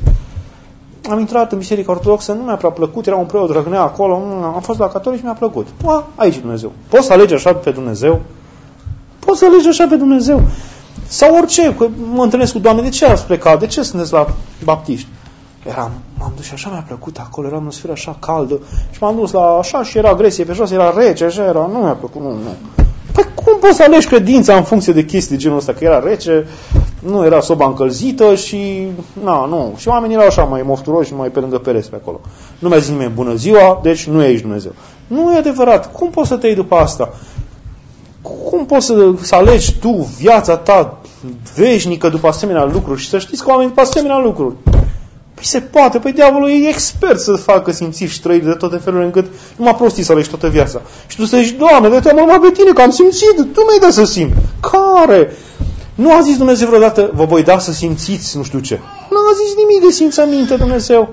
Am intrat în Biserica Ortodoxă, nu mi-a prea plăcut, era un preot răgnea acolo, am fost la catolic și mi-a plăcut. A, aici e Dumnezeu. Poți să alegi așa pe Dumnezeu? Poți să alegi așa pe Dumnezeu? Sau orice, că mă întâlnesc cu Doamne, de ce ați plecat? De ce sunteți la baptiști? Eram, m-am dus și așa mi-a plăcut acolo, era atmosfera așa caldă și m-am dus la așa și era agresie pe jos, era rece, așa era, nu mi-a plăcut, nu, nu. Păi cum poți să alegi credința în funcție de chestii de genul ăsta? Că era rece, nu era soba încălzită și, na, nu. Și oamenii erau așa mai mofturoși și mai pe lângă pereți pe acolo. Nu mi-a zis nimeni bună ziua, deci nu e aici Dumnezeu. Nu e adevărat. Cum poți să te iei după asta? Cum poți să, să alegi tu viața ta veșnică după asemenea lucruri și să știți că oamenii după asemenea lucruri? Păi se poate, păi diavolul e expert să facă simțiri și trăiri de toate felurile încât nu m-a prostit să alegi toată viața. Și tu să zici, Doamne, de te-am urmat pe tine, că am simțit, tu mi-ai dat să simt. Care? Nu a zis Dumnezeu vreodată, vă voi da să simțiți nu știu ce. Nu a zis nimic de simțăminte Dumnezeu.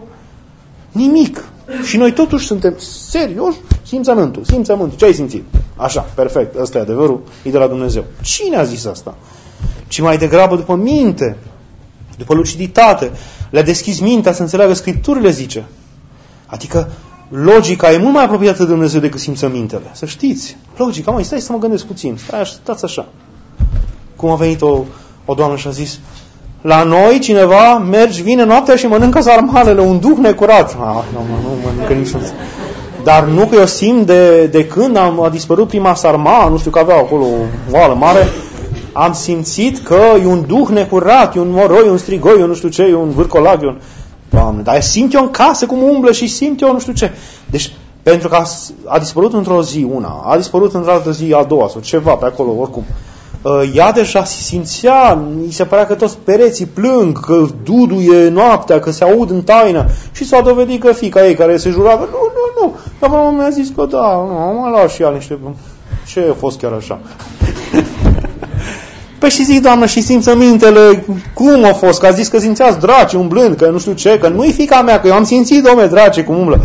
Nimic. Și noi totuși suntem serios, simțământul, simțământul. Ce ai simțit? Așa, perfect, ăsta e adevărul, e de la Dumnezeu. Cine a zis asta? Ci mai degrabă după minte, după luciditate. Le-a deschis mintea să înțeleagă Scripturile, zice. Adică logica e mult mai apropiată de Dumnezeu decât simțămintele. Să știți. Logica, măi, stai să mă gândesc puțin. Stai, stați așa. Cum a venit o, o doamnă și a zis, la noi cineva merge, vine noaptea și mănâncă sarmalele, un duh necurat. Ah, nu, nu, nu mănâncă niciun. Dar nu că eu simt de, de când am, a dispărut prima sarma, nu știu că avea acolo o oală mare, am simțit că e un duh necurat, e un moroi, e un strigoi, e un nu știu ce, e un vârcolag, e un... Doamne, dar simt eu în casă cum umblă și simt eu nu știu ce. Deci, pentru că a, a dispărut într-o zi una, a dispărut într-o altă zi a doua sau ceva pe acolo, oricum. Ea deja se simțea, îi se părea că toți pereții plâng, că duduie noaptea, că se aud în taină și s-a dovedit că fiica ei care se jura, nu, nu, nu, dar mama mi-a zis că da, nu, mă las și ea niște... Ce a fost chiar așa? Păi și zic, Doamnă, și simțămintele, cum a fost? Că a zis că simțeați draci umblând, că nu știu ce, că nu-i fiica mea, că eu am simțit, domne, draci cum umblă.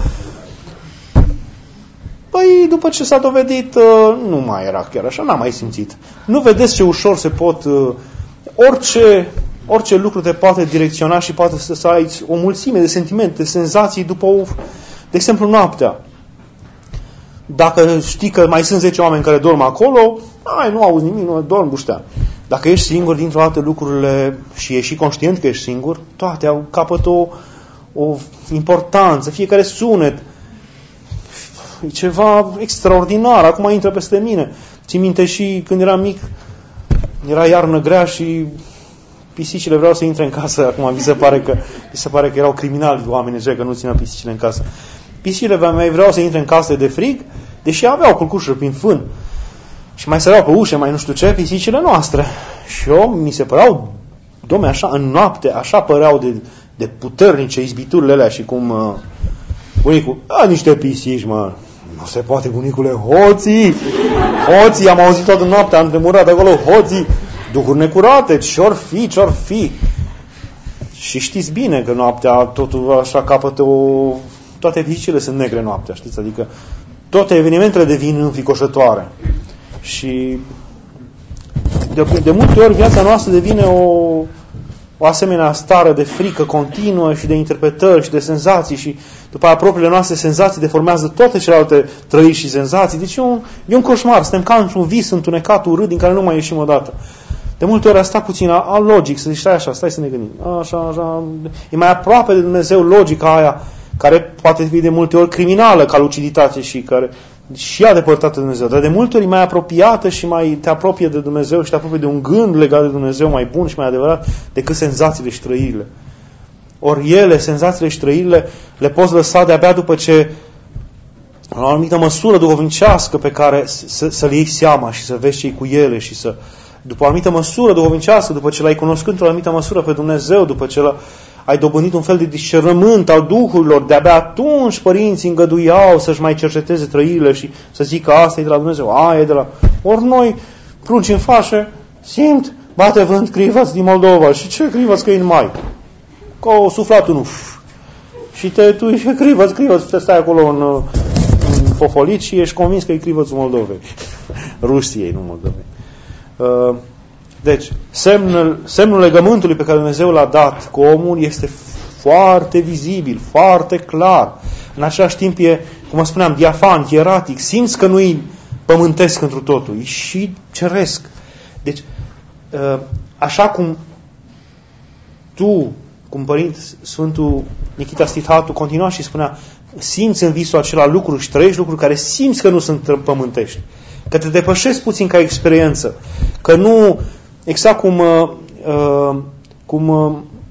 Păi, după ce s-a dovedit, nu mai era chiar așa, n-am mai simțit. Nu vedeți ce ușor se pot, orice, orice lucru te poate direcționa și poate să, să ai o mulțime de sentimente, de senzații după, o, de exemplu, noaptea. Dacă știi că mai sunt zece oameni care dorm acolo, ai, nu auzi nimic, nu dorm buștean. Dacă ești singur, dintr-o dată lucrurile, și ești și conștient că ești singur, toate au capăt o, o importanță, fiecare sunet. E ceva extraordinar, acum intră peste mine. Țin minte și când eram mic, era iarnă grea și pisicile vreau să intre în casă. Acum mi se pare că, mi se pare că erau criminali oamenii ăștia că nu țineau pisicile în casă. Pisicile mai vreau să intre în casă de frig, deși aveau culcușuri prin fân. Și mai săreau pe ușe, mai nu știu ce, pisicile noastre. Și eu, mi se păreau Dom'le, așa, în noapte, așa păreau de, de puternice izbiturile alea și cum uh, bunicul, a, niște pisici, mă, nu se poate, bunicule, hoții, hoții, am auzit toată noaptea, am tremurat acolo, hoții, duhuri necurate, ce-or fi, ce-or fi. Și știți bine că noaptea totul așa capătă o... Toate pisicile sunt negre noaptea, știți? Adică toate evenimentele devin înfricoșătoare. Și de, de multe ori viața noastră devine o, o asemenea stare de frică continuă și de interpretări și de senzații și după aia propriile noastre senzații deformează toate celelalte trăiri și senzații. Deci e un, e un coșmar, suntem ca într-un vis întunecat, urât, din care nu mai ieșim odată. De multe ori a stat puțin a, a logic, să zici, stai așa, stai să ne gândim. Așa, așa, e mai aproape de Dumnezeu logica aia, care poate fi de multe ori criminală ca luciditate și care și ea depărtată de Dumnezeu, dar de multe ori mai apropiată și mai te apropie de Dumnezeu și te apropie de un gând legat de Dumnezeu mai bun și mai adevărat decât senzațiile și trăirile. Ori ele, senzațiile și trăirile, le poți lăsa de-abia după ce, la o anumită măsură duhovnicească pe care să, să le iei seama și să vezi ce-i cu ele și să, după o anumită măsură duhovnicească, după ce l-ai cunoscut într-o anumită măsură pe Dumnezeu, după ce l- ai dobândit un fel de discernământ al duhurilor, de-abia atunci părinții îngăduiau să-și mai cerceteze trăirile și să zică asta e de la Dumnezeu, aia e de la... Ori noi, prunci în fașă, simt, bate vânt Crivaț din Moldova. Și ce Crivaț că e în mai? Că o suflat unul. Și te, tu ești Crivaț, Crivaț, te stai acolo în, în fofolit și ești convins că e Crivațul Moldovei. Rusiei, nu Moldovei. Uh, Deci, semnul, semnul legământului pe care Dumnezeu l-a dat cu omul este foarte vizibil, foarte clar. În același timp e, cum spuneam, diafan, hieratic. Simți că nu-i pământesc întru totul, e și ceresc. Deci, așa cum tu, cum Părinte Sfântul Nichita Stithatu continua și spunea, simți în visul acela lucruri și trăiești lucruri care simți că nu sunt pământești. Că te depășesc puțin ca experiență. Că nu... Exact cum, uh, cum uh,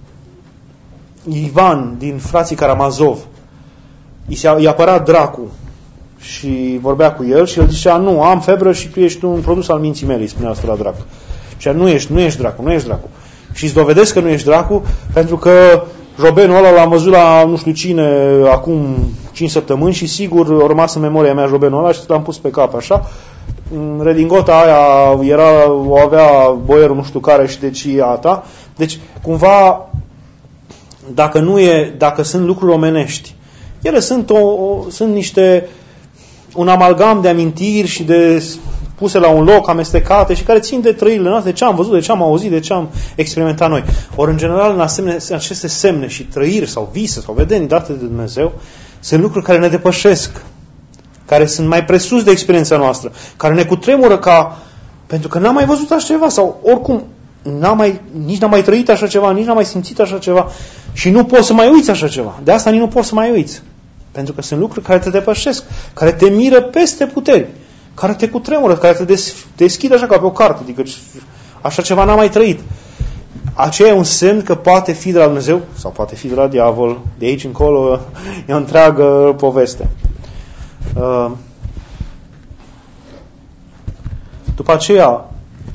Ivan din frații Karamazov i-a apărat dracu și vorbea cu el și el zicea, nu, am febră și tu ești un produs al minții mele, îi spunea asta la dracu. Și nu ești, nu ești dracu, nu ești dracu. Și îți dovedesc că nu ești dracu pentru că Robenul ăla l-am văzut la nu știu cine acum cinci săptămâni și sigur a rămas în memoria mea Robenul ăla și l-am pus pe cap așa. Redingota aia era, o avea boierul nu știu care și deci e a ta. Deci, cumva, dacă nu e, dacă sunt lucruri omenești, ele sunt, o, o, sunt niște, un amalgam de amintiri și de puse la un loc, amestecate și care țin de trăirile noastre, de ce am văzut, de ce am auzit, de ce am experimentat noi. Ori, în general, în, asemenea, în aceste semne și trăiri sau vise sau vedenii date de Dumnezeu, sunt lucruri care ne depășesc, care sunt mai presus de experiența noastră, care ne cutremură ca, pentru că n-am mai văzut așa ceva sau oricum n-am mai, nici n-am mai trăit așa ceva, nici n-am mai simțit așa ceva și nu poți să mai uiți așa ceva. De asta nici nu poți să mai uiți. Pentru că sunt lucruri care te depășesc, care te miră peste puteri, care te cutremură, care te des, deschid așa ca pe o carte, adică așa ceva n-am mai trăit. Aceea e un semn că poate fi de la Dumnezeu sau poate fi de la diavol. De aici încolo e o întreagă poveste. Uh, după aceea,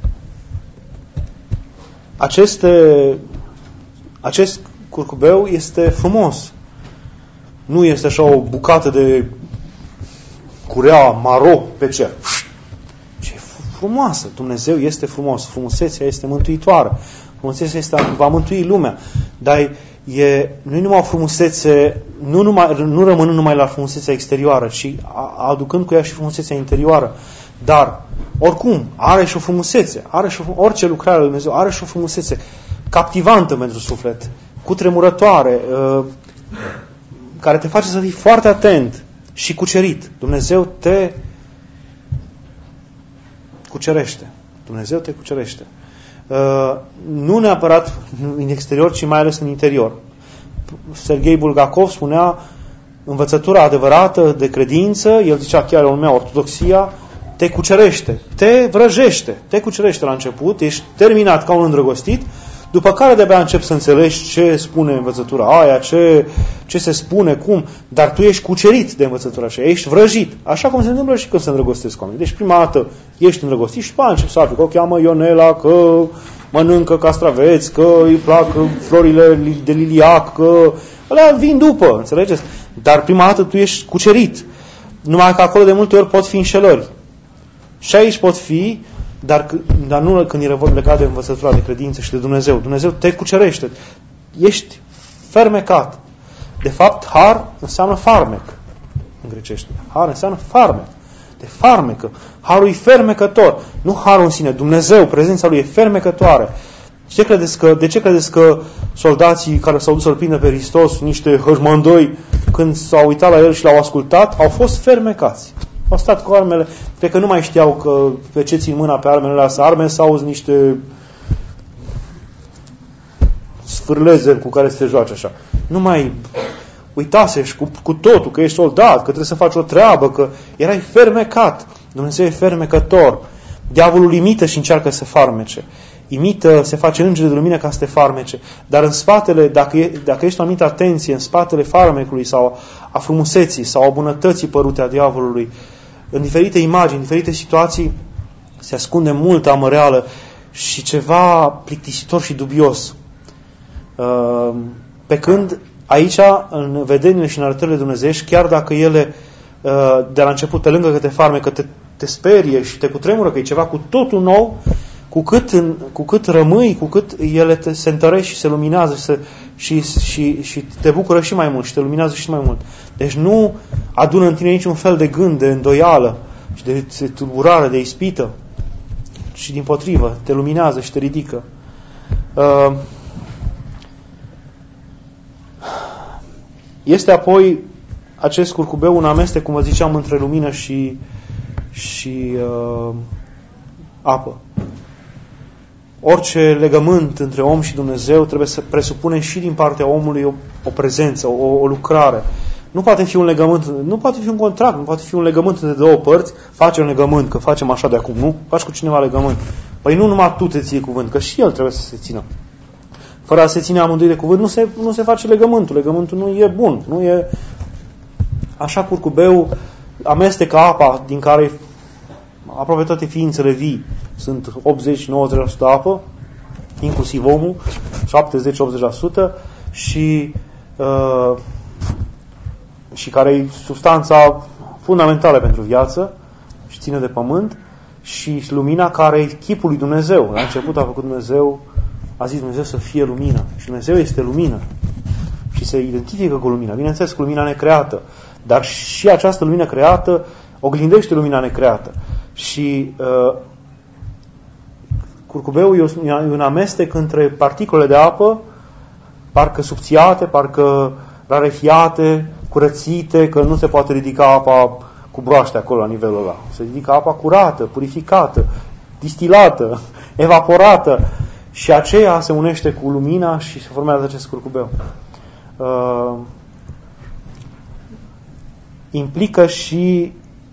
aceste, acest curcubeu este frumos. Nu este așa o bucată de curea maro pe cer. Ce frumoasă! Dumnezeu este frumos. Frumusețea este mântuitoare. Frumusețea este, va mântui lumea. Dar e, nu e numai o frumusețe, nu, numai, nu rămânând numai la frumusețea exterioară, ci aducând cu ea și frumusețea interioară. Dar, oricum, are și o frumusețe. Are și o, orice lucrare lui Dumnezeu are și o frumusețe captivantă pentru suflet, cutremurătoare, uh, care te face să fii foarte atent și cucerit. Dumnezeu te cucerește. Dumnezeu te cucerește. Uh, nu neapărat în exterior, ci mai ales în interior. Serghei Bulgakov spunea, învățătura adevărată de credință, el zicea chiar, el numea ortodoxia, te cucerește, te vrăjește, te cucerește la început, ești terminat ca un îndrăgostit, după care de-abia începi să înțelegi ce spune învățătura aia, ce, ce se spune, cum, dar tu ești cucerit de învățătura aceea, ești vrăjit, așa cum se întâmplă și când se îndrăgostesc oamenii. Deci prima dată ești îndrăgostit și după aceea începi să afli că o cheamă Ionela, că mănâncă castraveți, că îi plac florile de liliac, că ăla vin după, înțelegeți? Dar prima dată tu ești cucerit. Numai că acolo de multe ori pot fi înșelări. Și aici pot fi, dar, dar nu când e legat de învățătura, de credință și de Dumnezeu. Dumnezeu te cucerește. Ești fermecat. De fapt, har înseamnă farmec în grecește. Har înseamnă farmec. De farmecă. Harul e fermecător. Nu harul în sine. Dumnezeu, prezența lui e fermecătoare. Ce credeți că, de ce credeți că soldații care s-au dus să-L prindă pe Hristos, niște hășmândoi, când s-au uitat la El și L-au ascultat, au fost fermecați. Au stat cu armele, cred că nu mai știau că pe ce țin mâna pe armele alea, arme sau niște sfârlezeri cu care se joace așa. Nu mai uitasești cu, cu totul, că ești soldat, că trebuie să faci o treabă, că erai fermecat. Dumnezeu e fermecător. Diavolul imită și încearcă să farmece. Imită, se face îngere de lumină ca să te farmece. Dar în spatele, dacă, e, dacă ești o anumită atenție, în spatele farmecului sau a frumuseții sau a bunătății părute a diavolului, în diferite imagini, în diferite situații, se ascunde multă amăreală și ceva plictisitor și dubios. Pe când aici, în vedenile și în arătările dumnezeiești, chiar dacă ele de la început te lângă că te farmecă, te, te sperie și te cutremură că e ceva cu totul nou, cu cât, în, cu cât rămâi, cu cât ele te, se întăresc și se luminează și, se, și, și, și te bucură și mai mult și te luminează și mai mult. Deci nu adună în tine niciun fel de gând, de îndoială și de, de tulburare, de ispită, și dimpotrivă, te luminează și te ridică. Uh, este apoi acest curcubeu un amestec, cum vă ziceam, între lumină și, și uh, apă. Orice legământ între om și Dumnezeu trebuie să presupune și din partea omului o, o prezență, o, o lucrare. Nu poate fi un legământ, nu poate fi un contract, nu poate fi un legământ de două părți, facem un legământ, că facem așa de acum, nu? Faci cu cineva legământ. Păi nu numai tu te ții cuvânt, că și el trebuie să se țină. Fără a se ține amândoi de cuvânt, nu se, nu se face legământul. Legământul nu e bun, nu e așa. Curcubeu amestecă apa din care aproape toate ființele vii sunt optzeci-nouăzeci la sută apă, inclusiv omul, șaptezeci-optzeci la sută, și, uh, și care e substanța fundamentală pentru viață și ține de pământ, și lumina care e chipul lui Dumnezeu. La început a făcut Dumnezeu, a zis Dumnezeu să fie lumină. Și Dumnezeu este lumină. Și se identifică cu lumina. Bineînțeles, cu lumina necreată. Dar și această lumină creată oglindește lumina necreată. Și uh, curcubeul e un amestec între particule de apă, parcă subțiate, parcă rarefiate, curățite, că nu se poate ridica apa cu broaște acolo la nivelul ăla. Se ridică apa curată, purificată, distilată, evaporată, și aceea se unește cu lumina și se formează acest curcubeu. Uh, implică și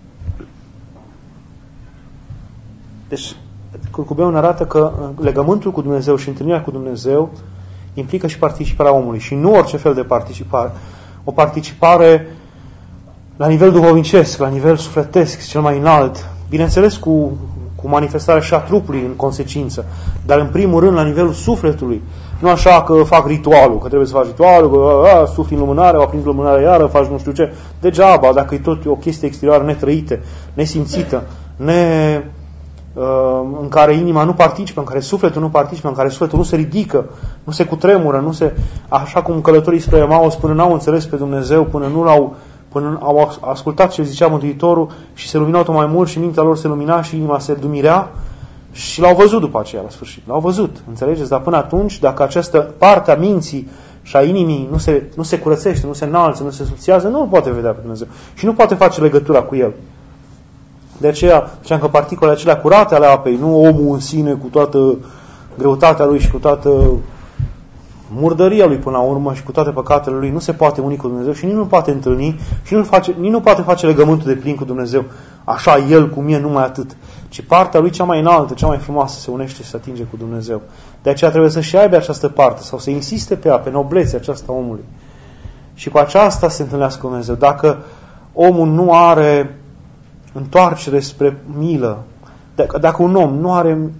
deci curcubeul ne arată că legământul cu Dumnezeu și întâlnirea cu Dumnezeu implică și participarea omului, și nu orice fel de participare. O participare la nivel duhovnicesc, la nivel sufletesc, cel mai înalt, bineînțeles cu, cu manifestarea și a trupului în consecință, dar în primul rând la nivelul sufletului. Nu așa că fac ritualul, că trebuie să faci ritualul, că a, sufli în lumânare, o aprins lumânarea iară, faci nu știu ce. Degeaba, dacă e tot o chestie exterioară netrăită, nesimțită, ne, uh, în care inima nu participă, în care sufletul nu participă, în care sufletul nu se ridică, nu se cutremură, nu se, așa cum călătorii spre Emaus, până n-au înțeles pe Dumnezeu, până nu l-au până au ascultat ce zicea Mântuitorul și se luminau tot mai mult și mintea lor se lumina și inima se dumirea, și l-au văzut după aceea la sfârșit. L-au văzut, înțelegeți? Dar până atunci, dacă această parte a minții și a inimii nu se, nu se curățește, nu se înalță, nu se subțiază, nu îl poate vedea pe Dumnezeu. Și nu poate face legătura cu El. De aceea, ziceam că particulele acelea curate ale apei, nu omul în sine cu toată greutatea lui și cu toată murdăria lui până la urmă și cu toate păcatele lui, nu se poate uni cu Dumnezeu și nici nu poate întâlni și nu face, nici nu poate face legământul de plin cu Dumnezeu. Așa El cu mine, numai atât. Ci partea lui cea mai înaltă, cea mai frumoasă se unește și se atinge cu Dumnezeu. De aceea trebuie să-și aibă această parte sau să insiste pe ea, pe noblețea aceasta omului. Și cu aceasta se întâlnească cu Dumnezeu. Dacă omul nu are întoarcere spre milă, dacă un om nu are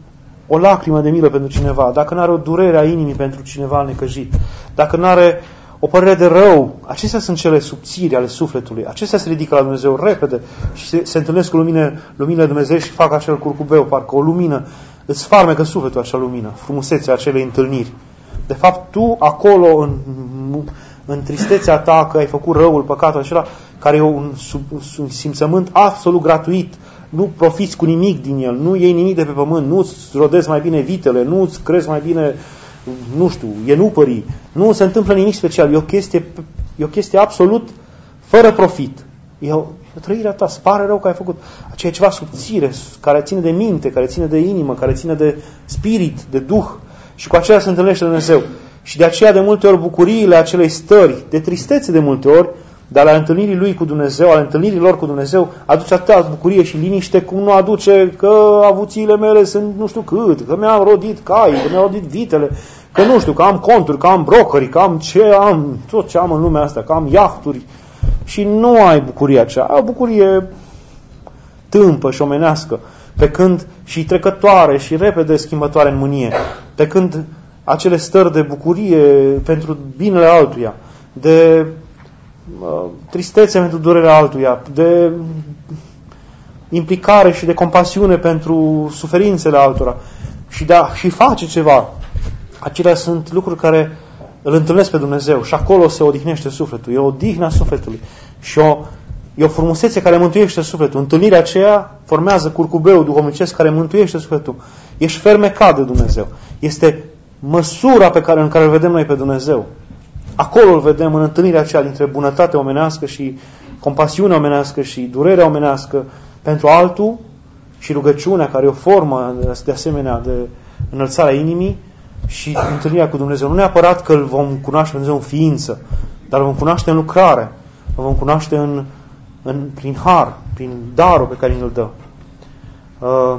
o lacrimă de milă pentru cineva, dacă nu are o durere a inimii pentru cineva necăjit, dacă nu are o părere de rău, acestea sunt cele subțiri ale sufletului. Acestea se ridică la Dumnezeu repede și se, se întâlnesc cu lumine, luminile Dumnezeu și fac acel curcubeu, parcă o lumină, îți farmecă sufletul acea lumină, frumusețea acelei întâlniri. De fapt, tu acolo, în, în tristețea ta că ai făcut răul, păcatul acela, care e un, un simțământ absolut gratuit, nu profiți cu nimic din el, nu iei nimic de pe pământ, nu îți rodezi mai bine vitele, nu îți crezi mai bine, nu știu, ienupării, nu se întâmplă nimic special, e o chestie, e o chestie absolut fără profit. E o, o trăire a ta, îți pare rău că ai făcut. Aceea e ceva subțire, care ține de minte, care ține de inimă, care ține de spirit, de duh. Și cu aceea se întâlnește Dumnezeu. Și de aceea de multe ori bucuriile acelei stări, de tristețe de multe ori, dar la întâlnirii lui cu Dumnezeu, la întâlnirii lor cu Dumnezeu, aduce atâta bucurie și liniște cum nu aduce că avuțiile mele sunt nu știu cât, că mi-am rodit cai, că mi-am rodit vitele, că nu știu, că am conturi, că am brokeri, că am ce am, tot ce am în lumea asta, că am iahturi. Și nu ai bucuria aceea, ai o bucurie tâmpă și omenească, pe când și trecătoare și repede schimbătoare în mânie, pe când acele stări de bucurie pentru binele altuia, de uh, tristețe pentru durerea altuia, de implicare și de compasiune pentru suferințele altora și, de a, și face ceva, acelea sunt lucruri care îl întâlnesc pe Dumnezeu și acolo se odihnește sufletul, e o odihnă a sufletului și o E o frumusețe care mântuiește sufletul. Întâlnirea aceea formează curcubeul duhovnicesc care mântuiește sufletul. Ești fermecat de Dumnezeu. Este măsura pe care, în care îl vedem noi pe Dumnezeu. Acolo îl vedem în întâlnirea aceea dintre bunătatea omenească și compasiunea omenească și durerea omenească pentru altul și rugăciunea care e o formă de asemenea de înălțarea inimii și întâlnirea cu Dumnezeu. Nu neapărat că îl vom cunoaște pe Dumnezeu în ființă, dar îl vom cunoaște în lucrare. Îl vom cunoaște în În, prin har, prin darul pe care îl dă. Uh,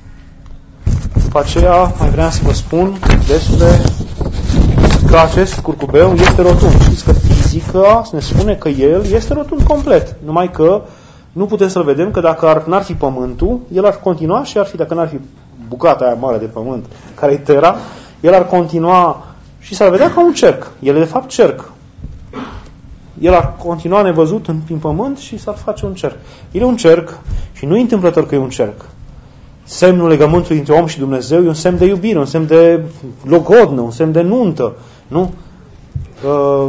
după aceea mai vreau să vă spun despre că acest curcubeu este rotund. Știți că fizica ne spune că el este rotund complet, numai că nu putem să-l vedem, că dacă ar, n-ar fi pământul, el ar continua și ar fi, dacă n-ar fi bucata aia mare de pământ, care e Terra, el ar continua și s-ar vedea ca un cerc. El e de fapt cerc. El ar continua nevăzut în, în pământ și s-ar face un cerc. El e un cerc și nu e întâmplător că e un cerc. Semnul legământului între om și Dumnezeu e un semn de iubire, un semn de logodnă, un semn de nuntă. Nu? Uh,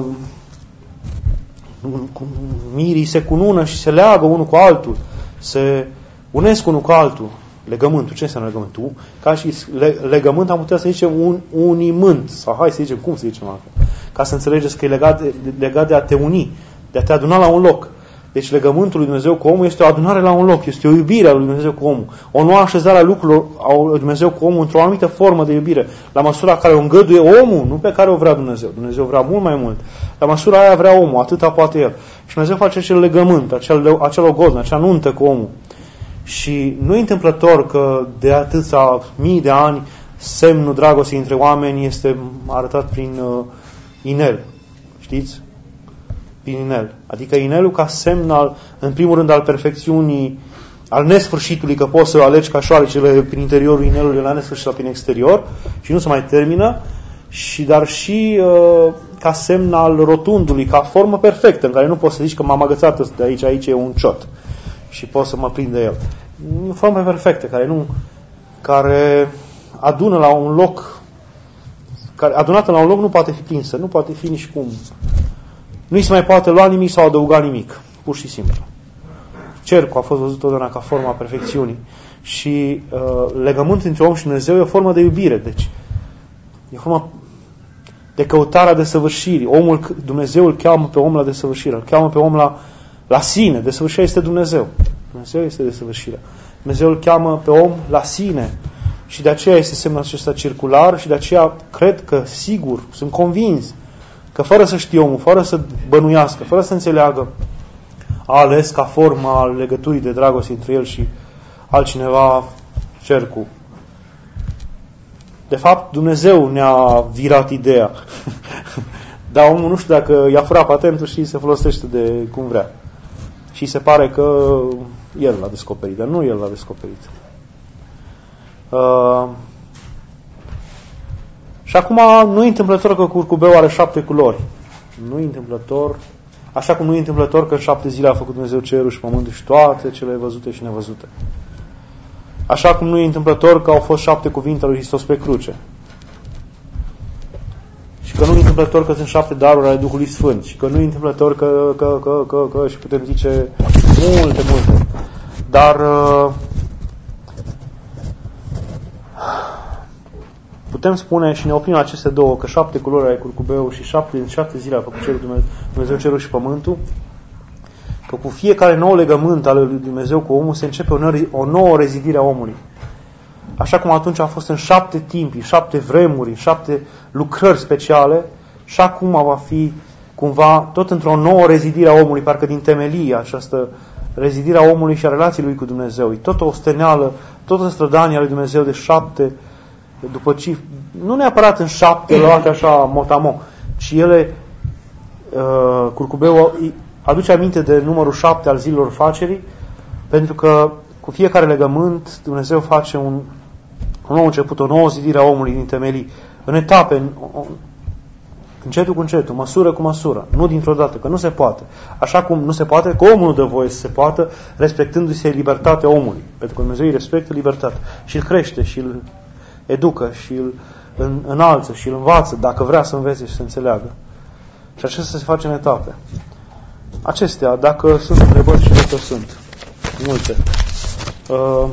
mirii se cunună și se leagă unul cu altul. Se unesc unul cu altul. Legământul. Ce înseamnă legământul? Ca și legământ am putea să zicem un unimânt. Sau hai să zicem, cum să zicem asta? Ca să înțelegeți că e legat de, legat de a te uni, de a te aduna la un loc. Deci legământul lui Dumnezeu cu omul este o adunare la un loc, este o iubire a lui Dumnezeu cu omul. O nouă așezare a lucrurilor a lui Dumnezeu cu omul într-o anumită formă de iubire, la măsura care o îngăduie omul, nu pe care o vrea Dumnezeu. Dumnezeu vrea mult mai mult. La măsura aia vrea omul, atâta poate el. Și Dumnezeu face acel legământ, acel, acel ogodnă, acea nuntă cu omul. Și nu e întâmplător că de atâția mii de ani semnul dragostei între oameni este arătat prin uh, inel. Știți? Prin inel. Adică inelul ca semn, al, în primul rând, al perfecțiunii, al nesfârșitului, că poți să alegi cașoarecele prin interiorul inelului la nesfârșit sau prin exterior și nu se mai termină, și dar și uh, ca semn al rotundului, ca formă perfectă, în care nu poți să zici că m-am agățat de aici, aici e un ciot și pot să mă prind de el. E o formă perfectă, care nu, care adună la un loc, care adunată la un loc nu poate fi prinsă, nu poate fi nici cum. Nu-i se mai poate lua nimic sau adăuga nimic, pur și simplu. Cercul a fost văzut totdeauna ca forma perfecțiunii și uh, legământul între om și Dumnezeu e o formă de iubire, deci e o formă de căutare a desăvârșirii. Omul, Dumnezeu îl cheamă pe om la desăvârșire, îl cheamă pe om la, la sine. Desăvârșirea este Dumnezeu. Dumnezeu este desăvârșirea. Dumnezeu îl cheamă pe om la sine și de aceea este semnul acesta circular și de aceea cred că, sigur, sunt convins că fără să știe omul, fără să bănuiască, fără să înțeleagă, a ales ca forma al legăturii de dragoste între el și altcineva cercul. De fapt, Dumnezeu ne-a virat ideea. Dar omul nu știu dacă i-a furat patentul și se folosește de cum vrea. Și se pare că el l-a descoperit, dar nu el l-a descoperit. Uh, Și acum nu e întâmplător că curcubeu are șapte culori. Nu e întâmplător, așa cum nu e întâmplător că în șapte zile a făcut Dumnezeu cerul și pământul și toate cele văzute și nevăzute. Așa cum nu e întâmplător că au fost șapte cuvinte ale lui Hristos pe cruce. Și că nu e întâmplător că sunt șapte daruri ale Duhului Sfânt. Și că nu e întâmplător că, că, că, că, că și putem zice multe, multe. Dar putem spune și ne oprim aceste două, că șapte culori ale curcubeu și șapte, în șapte zile a făcut cerul Dumnezeu, Dumnezeu cerul și pământul, că cu fiecare nou legământ al lui Dumnezeu cu omul se începe o nouă, o nouă rezidire a omului. Așa cum atunci a fost în șapte timpi, șapte vremuri, șapte lucrări speciale, și acum va fi cumva tot într-o nouă rezidire a omului, parcă din temelie, această rezidire a omului și a relației lui cu Dumnezeu. E tot o steneală, tot în strădania lui Dumnezeu de șapte, după ce, nu neapărat în șapte luate așa motamo, ci ele, uh, curcubeu aduce aminte de numărul șapte al zilelor facerii, pentru că cu fiecare legământ Dumnezeu face un, un nou început, o nouă zidire a omului din temelii, în etape, în, încetul cu încetul, măsură cu măsură, nu dintr-o dată, că nu se poate. Așa cum nu se poate, că omul nu dă voie să se poată, respectându-se libertatea omului. Pentru că Dumnezeu îi respectă libertatea și îl crește și îl educă și îl înalță și îl învață, dacă vrea să învețe și să înțeleagă. Și acesta se face în etape. Acestea, dacă sunt întrebări, și cred că sunt multe. Uh,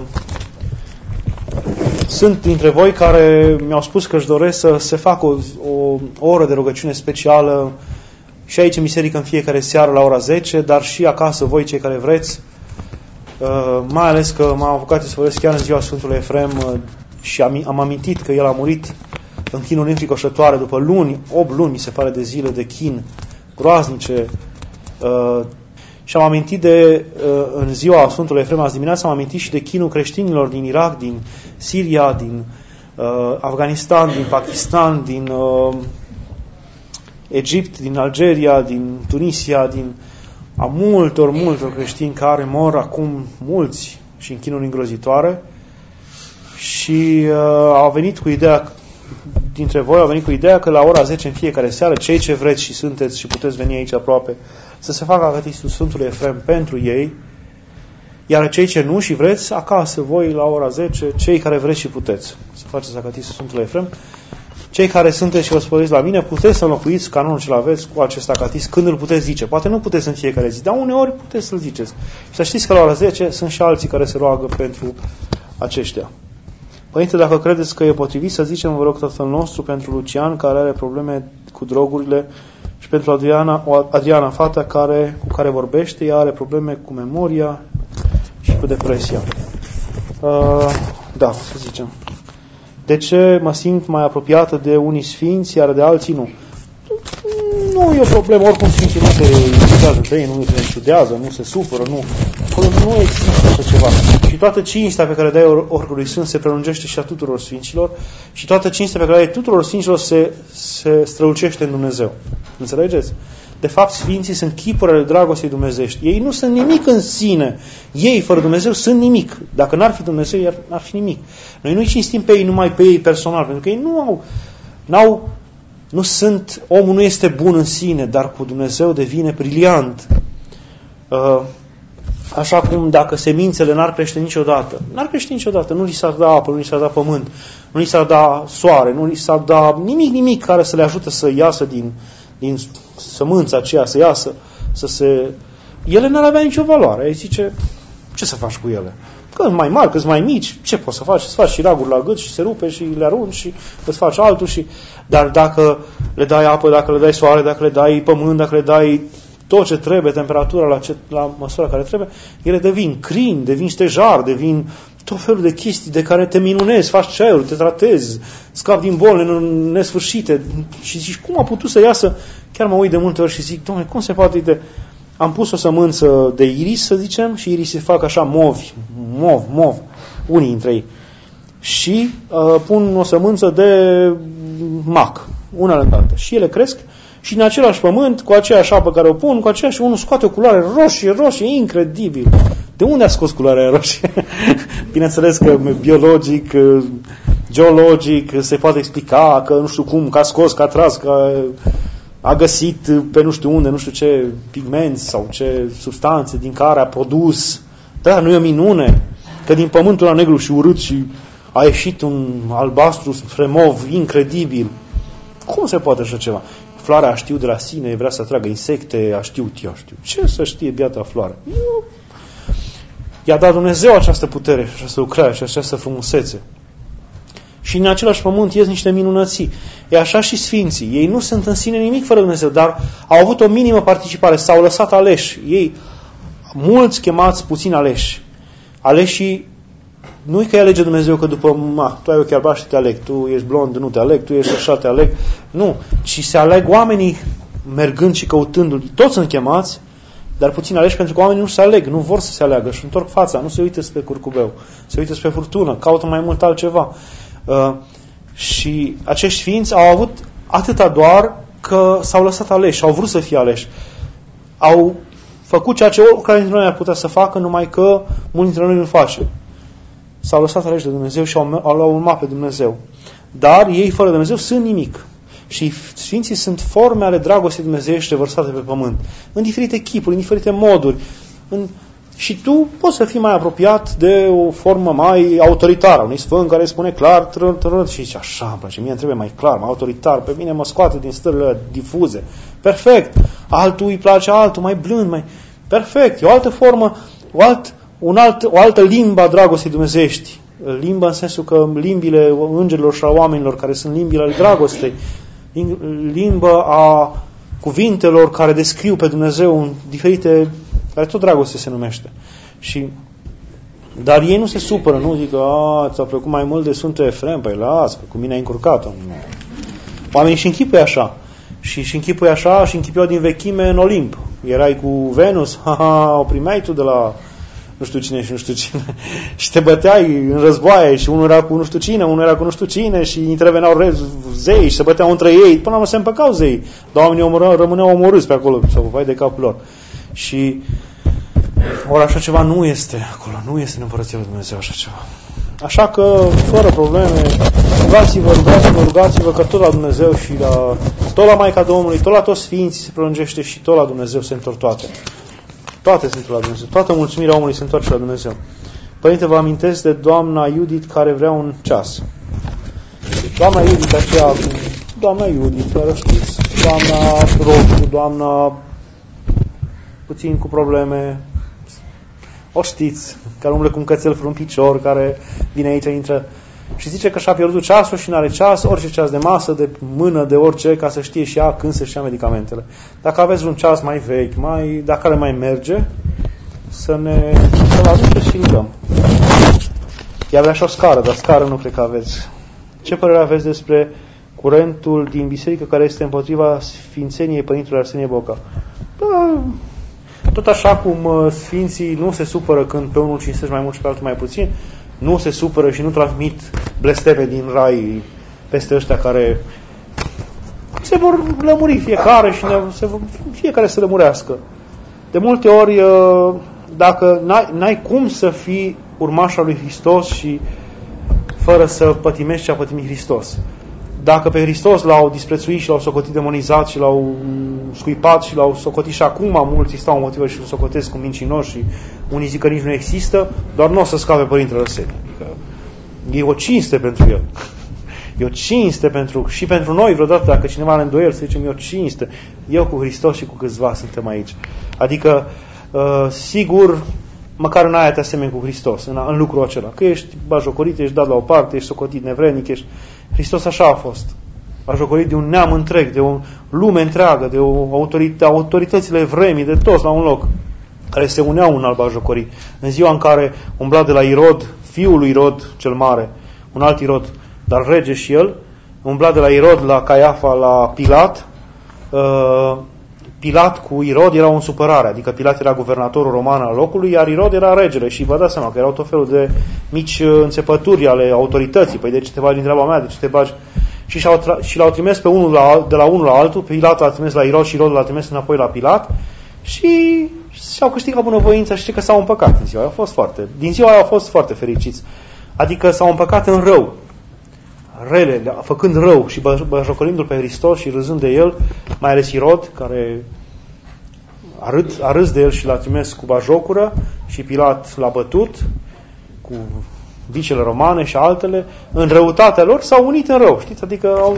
sunt dintre voi care mi-au spus că își doresc să se facă o, o, o oră de rugăciune specială și aici în biserică în fiecare seară la ora zece, dar și acasă voi cei care vreți, uh, mai ales că m-am apucat să vorbesc chiar în ziua Sfântului Efrem uh, și am, am amintit că el a murit în chinuri înfricoșătoare după luni, opt luni, mi se pare, de zile de chin groaznice. Uh, și am amintit de, uh, în ziua Sfântului Efrem, azi dimineața, am amintit și de chinul creștinilor din Irak, din Siria, din uh, Afganistan, din Pakistan, din uh, Egipt, din Algeria, din Tunisia, din a multor, multor creștini care mor acum mulți și în chinuri îngrozitoare. Și uh, au venit cu ideea, dintre voi au venit cu ideea că la ora zece în fiecare seară, cei ce vreți și sunteți și puteți veni aici aproape, să se facă acatistul Sfântului Efrem pentru ei, iar cei ce nu și vreți, acasă, voi la ora zece, cei care vreți și puteți să faceți acatistul Sfântului Efrem. Cei care sunteți și vă sporiți la mine, puteți să înlocuiți canonul ce aveți cu acest acatist când îl puteți zice. Poate nu puteți în fiecare zi, dar uneori puteți să-l ziceți. Și să știți că la ora zece sunt și alții care se roagă pentru aceștia. Părinte, dacă credeți că e potrivit să zicem, vă rog, Tatăl nostru, pentru Lucian, care are probleme cu drogurile, și pentru Adriana, Adriana, fata care, cu care vorbește, ea are probleme cu memoria și cu depresia. Uh, da, să zicem. De ce mă simt mai apropiată de unii sfinți, iar de alții nu? Nu e o problemă, oricum sfinții nu se incidează între ei, nu se incidează, nu se supără, nu. Nu există așa ceva. Și toată cinstea pe care le dai oricului sfânt se prelungește și a tuturor sfinților și toată cinstea pe care le dai tuturor sfinților se, se strălucește în Dumnezeu. Înțelegeți? De fapt, sfinții sunt chipuri ale dragostei dumnezeiești. Ei nu sunt nimic în sine. Ei, fără Dumnezeu, sunt nimic. Dacă n-ar fi Dumnezeu, n-ar fi nimic. Noi nu-i cinstim pe ei numai pe ei personal, pentru că ei nu au, n-au, nu sunt, omul nu este bun în sine, dar cu Dumnezeu devine briliant. Uh, Așa cum dacă semințele n-ar crește niciodată. N-ar crește niciodată. Nu li s-ar da apă, nu li s-ar da pământ, nu li s-ar da soare, nu li s-ar da nimic, nimic care să le ajute să iasă din, din sămânța aceea, să iasă, să se... Ele n-ar avea nicio valoare. Ei zice, ce să faci cu ele? Că mai mari, că mai mici, ce poți să faci? Să faci și raguri la gât și se rupe și le arunci și îți faci altul și... Dar dacă le dai apă, dacă le dai soare, dacă le dai pământ, dacă le dai tot ce trebuie, temperatura la, ce, la măsura care trebuie, ele devin crin, devin stejar, devin tot felul de chestii de care te minunezi, faci cerul, te tratezi, scapi din boli nesfârșite și zici, cum a putut să iasă? Chiar mă uit de multe ori și zic, Doamne, cum se poate? Uite, am pus o sămânță de iris, să zicem, și iris se fac așa movi, mov, mov, unii dintre ei. Și uh, pun o sămânță de mac, una lângă alta. Și ele cresc și în același pământ, cu aceeași apă care o pun, cu aceeași, unul scoate o culoare roșie, roșie, incredibil. De unde a scos culoarea roșie? Bineînțeles că biologic geologic, se poate explica că nu știu cum, că a scos, că a tras, că a găsit pe nu știu unde, nu știu ce pigmenți sau ce substanțe din care a produs. Da, nu e o minune că din pământul ăla negru și urât și a ieșit un albastru fremov incredibil. Cum se poate așa ceva? Floarea a știut de la sine, vrea să atragă insecte, a știut, eu știu. Ce să știe biata floare? Eu... I-a dat Dumnezeu această putere, această lucrare și această frumusețe. Și în același pământ ies niște minunății. E așa și sfinții. Ei nu sunt în sine nimic fără Dumnezeu, dar au avut o minimă participare, s-au lăsat aleși. Ei, mulți chemați, puțini aleși. Aleșii, nu-i că îi alege Dumnezeu că după, ma, tu ai ochi albaștri, te aleg, tu ești blond, nu te aleg, tu ești așa, te aleg. Nu, ci se aleg oamenii mergând și căutându-l. Toți sunt chemați, dar puțin aleși pentru că oamenii nu se aleg, nu vor să se aleagă și întorc fața, nu se uită spre curcubeu, se uită spre furtună, caută mai mult altceva. Uh, și acești sfinți au avut atâta doar că s-au lăsat aleși, au vrut să fie aleși. Au făcut ceea ce oricare dintre noi ar putea să facă, numai că mulți dintre noi nu face. S-au lăsat aleși de Dumnezeu și au, au urmat pe Dumnezeu. Dar ei fără Dumnezeu sunt nimic. Și sfinții sunt forme ale dragostei dumnezeiești vărsate pe pământ. În diferite chipuri, în diferite moduri. În... Și tu poți să fii mai apropiat de o formă mai autoritară. Unui sfânt care spune clar, tră, tră, și zice, așa îmi place, mie îmi trebuie mai clar, mai autoritar. Pe mine mă scoate din stările difuze. Perfect. Altul îi place altul, mai blând, mai... Perfect. E o altă formă, o, alt, un alt, o altă limbă a dragostei dumnezeiești. Limba în sensul că limbile îngerilor și a oamenilor, care sunt limbile ale dragostei, limbă a cuvintelor care descriu pe Dumnezeu în diferite, care tot dragoste se numește. Și, dar ei nu se supără, nu zic, a, ți-a plăcut mai mult de Sfântul Efrem, păi las, că cu mine ai încurcat-o. Oamenii și închipuie așa. Și și închipuie așa și închipuiau din vechime în Olimp. Erai cu Venus, ha, o primeai tu de la nu știu cine și nu știu cine. Și te băteai în războaie și unul era cu nu știu cine, unul era cu nu știu cine și interveneau zei și se băteau între ei. Până la urmă se împăcau zei. Dar oamenii omoră, rămâneau omorâți pe acolo sau vai de capul lor. Și ori așa ceva nu este acolo. Nu este în Împărăția lui Dumnezeu așa ceva. Așa că, fără probleme, rugați-vă, rugați-vă, rugați-vă că tot la Dumnezeu și la, tot la Maica Domnului, tot la toți Sfinții se prelungește și tot la Dumnezeu se întorc toate. Toate sunt la Dumnezeu. Toată mulțumirea omului se întoarce la Dumnezeu. Părinte, vă amintesc de doamna Iudit care vrea un ceas. Doamna Iudit aceea, doamna Iudit, care știți, doamna Rocu, doamna puțin cu probleme, o știți, care umblă cu un cățel fără un picior, care vine aici, intră și zice că și-a pierdut ceasul și n-are ceas, orice ceas de masă, de mână, de orice, ca să știe și ea când să-și ia medicamentele. Dacă aveți un ceas mai vechi, mai, dacă care mai merge, să ne să-l aduceți și îl dăm. Ea vrea și o scară, dar scară nu cred că aveți. Ce părere aveți despre curentul din biserică care este împotriva sfințeniei Părintelui Arsenie Boca? Da, tot așa cum sfinții nu se supără când pe unul cinstești mai mult și pe altul mai puțin, nu se supără și nu transmit blesteme din rai peste ăștia care se vor lămuri fiecare și ne, se vor, fiecare să lămurească. De multe ori, dacă n-ai, n-ai cum să fii urmașa lui Hristos și fără să pătimești ce a pătimit Hristos. Dacă pe Hristos l-au disprețuit și l-au socotit demonizat și l-au scuipat și l-au socotit și acum mulți stau în motivă și îl socotesc cu mincinoși și unii zic că nici nu există, doar nu o să scape Părintele Răsenie. Adică e o cinste pentru el. E o cinste pentru, și pentru noi vreodată, dacă cineva are îndoieli, să zicem, e o cinste. Eu cu Hristos și cu câțiva suntem aici. Adică, uh, sigur, măcar în aia te asemeni cu Hristos, în, în lucrul acela. Că ești bajocorit, ești dat la o parte, ești socotit nevrednic, ești... Hristos așa a fost. Bajocorit de un neam întreg, de o lume întreagă, de o autoritate, autoritățile vremii, de toți la un loc, care se uneau în al bajocorit. În ziua în care umbla de la Irod, fiul lui Irod cel mare, un alt Irod, dar rege și el, umbla de la Irod la Caiafa, la Pilat. Uh, Pilat cu Irod era o supărare, adică Pilat era guvernatorul roman al locului, iar Irod era regele și vă dați seama că erau tot felul de mici înțepături ale autorității. Păi de ce te bagi din treaba mea, de ce te bagi? Și, și, tra- și l-au trimis pe unul la, de la unul la altul, Pilat l-a trimis la Irod și Irod l-a trimis înapoi la Pilat și și-au câștigat bunăvoința și că s-au împăcat în ziua aia. Au fost foarte, din ziua aia au fost foarte fericiți. Adică s-au împăcat în rău. rele, făcând rău și băjocolindu-L pe Hristos și râzând de El, mai ales Irod, care a, râd, a râs de El și l-a trimis cu bajocură, și Pilat l-a bătut cu vicele romane și altele, în răutatea lor s-au unit în rău, știți? Adică au...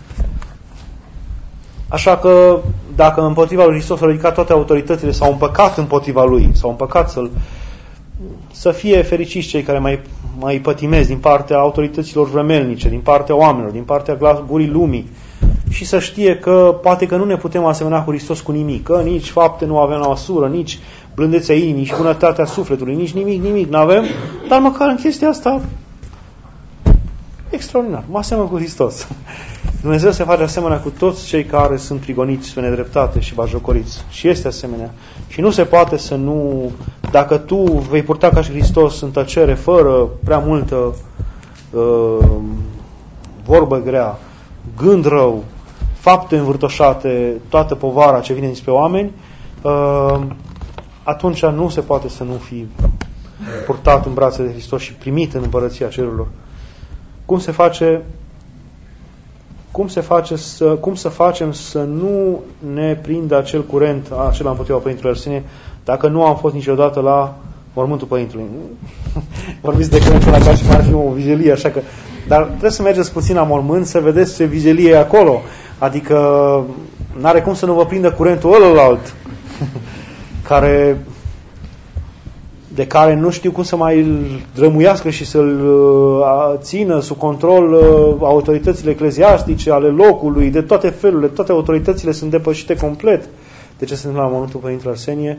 Așa că dacă împotriva lui Hristos au ridicat toate autoritățile, s-au împăcat împotriva Lui, s-au împăcat să-L, să fie fericiți cei care mai, mai pătimesc din partea autorităților vremelnice, din partea oamenilor, din partea gurii lumii, și să știe că poate că nu ne putem asemăna cu Hristos cu nimic, că nici fapte nu avem la măsură, nici blândețea inimii, nici bunătatea sufletului, nici nimic, nimic nu avem, dar măcar în chestia asta extraordinar, mă asemăn cu Hristos. Dumnezeu se face asemenea cu toți cei care sunt prigoniți pe nedreptate și bajocoriți. Și este asemenea. Și nu se poate să nu... Dacă tu vei purta ca și Hristos în tăcere, fără prea multă uh, vorbă grea, gând rău, fapte învârtoșate, toată povara ce vine dinspre oameni, uh, atunci nu se poate să nu fii purtat în brațele de Hristos și primit în împărăția cerurilor. Cum se face... Cum, se face să, cum să facem să nu ne prindă acel curent, acela împotriva Părintelui Arsenie, dacă nu am fost niciodată la mormântul Părintelui? Vorbiți de curentul ăla ca și ar fi o vijelie, așa că... Dar trebuie să mergeți puțin la mormânt să vedeți ce vijelie e acolo. Adică n-are cum să nu vă prindă curentul ălălalt, care... de care nu știu cum să mai îl drămuiască și să-l țină sub control autoritățile ecleziastice ale locului, de toate felurile, toate autoritățile sunt depășite complet de ce se întâmplă la mormântul Părintele Arsenie.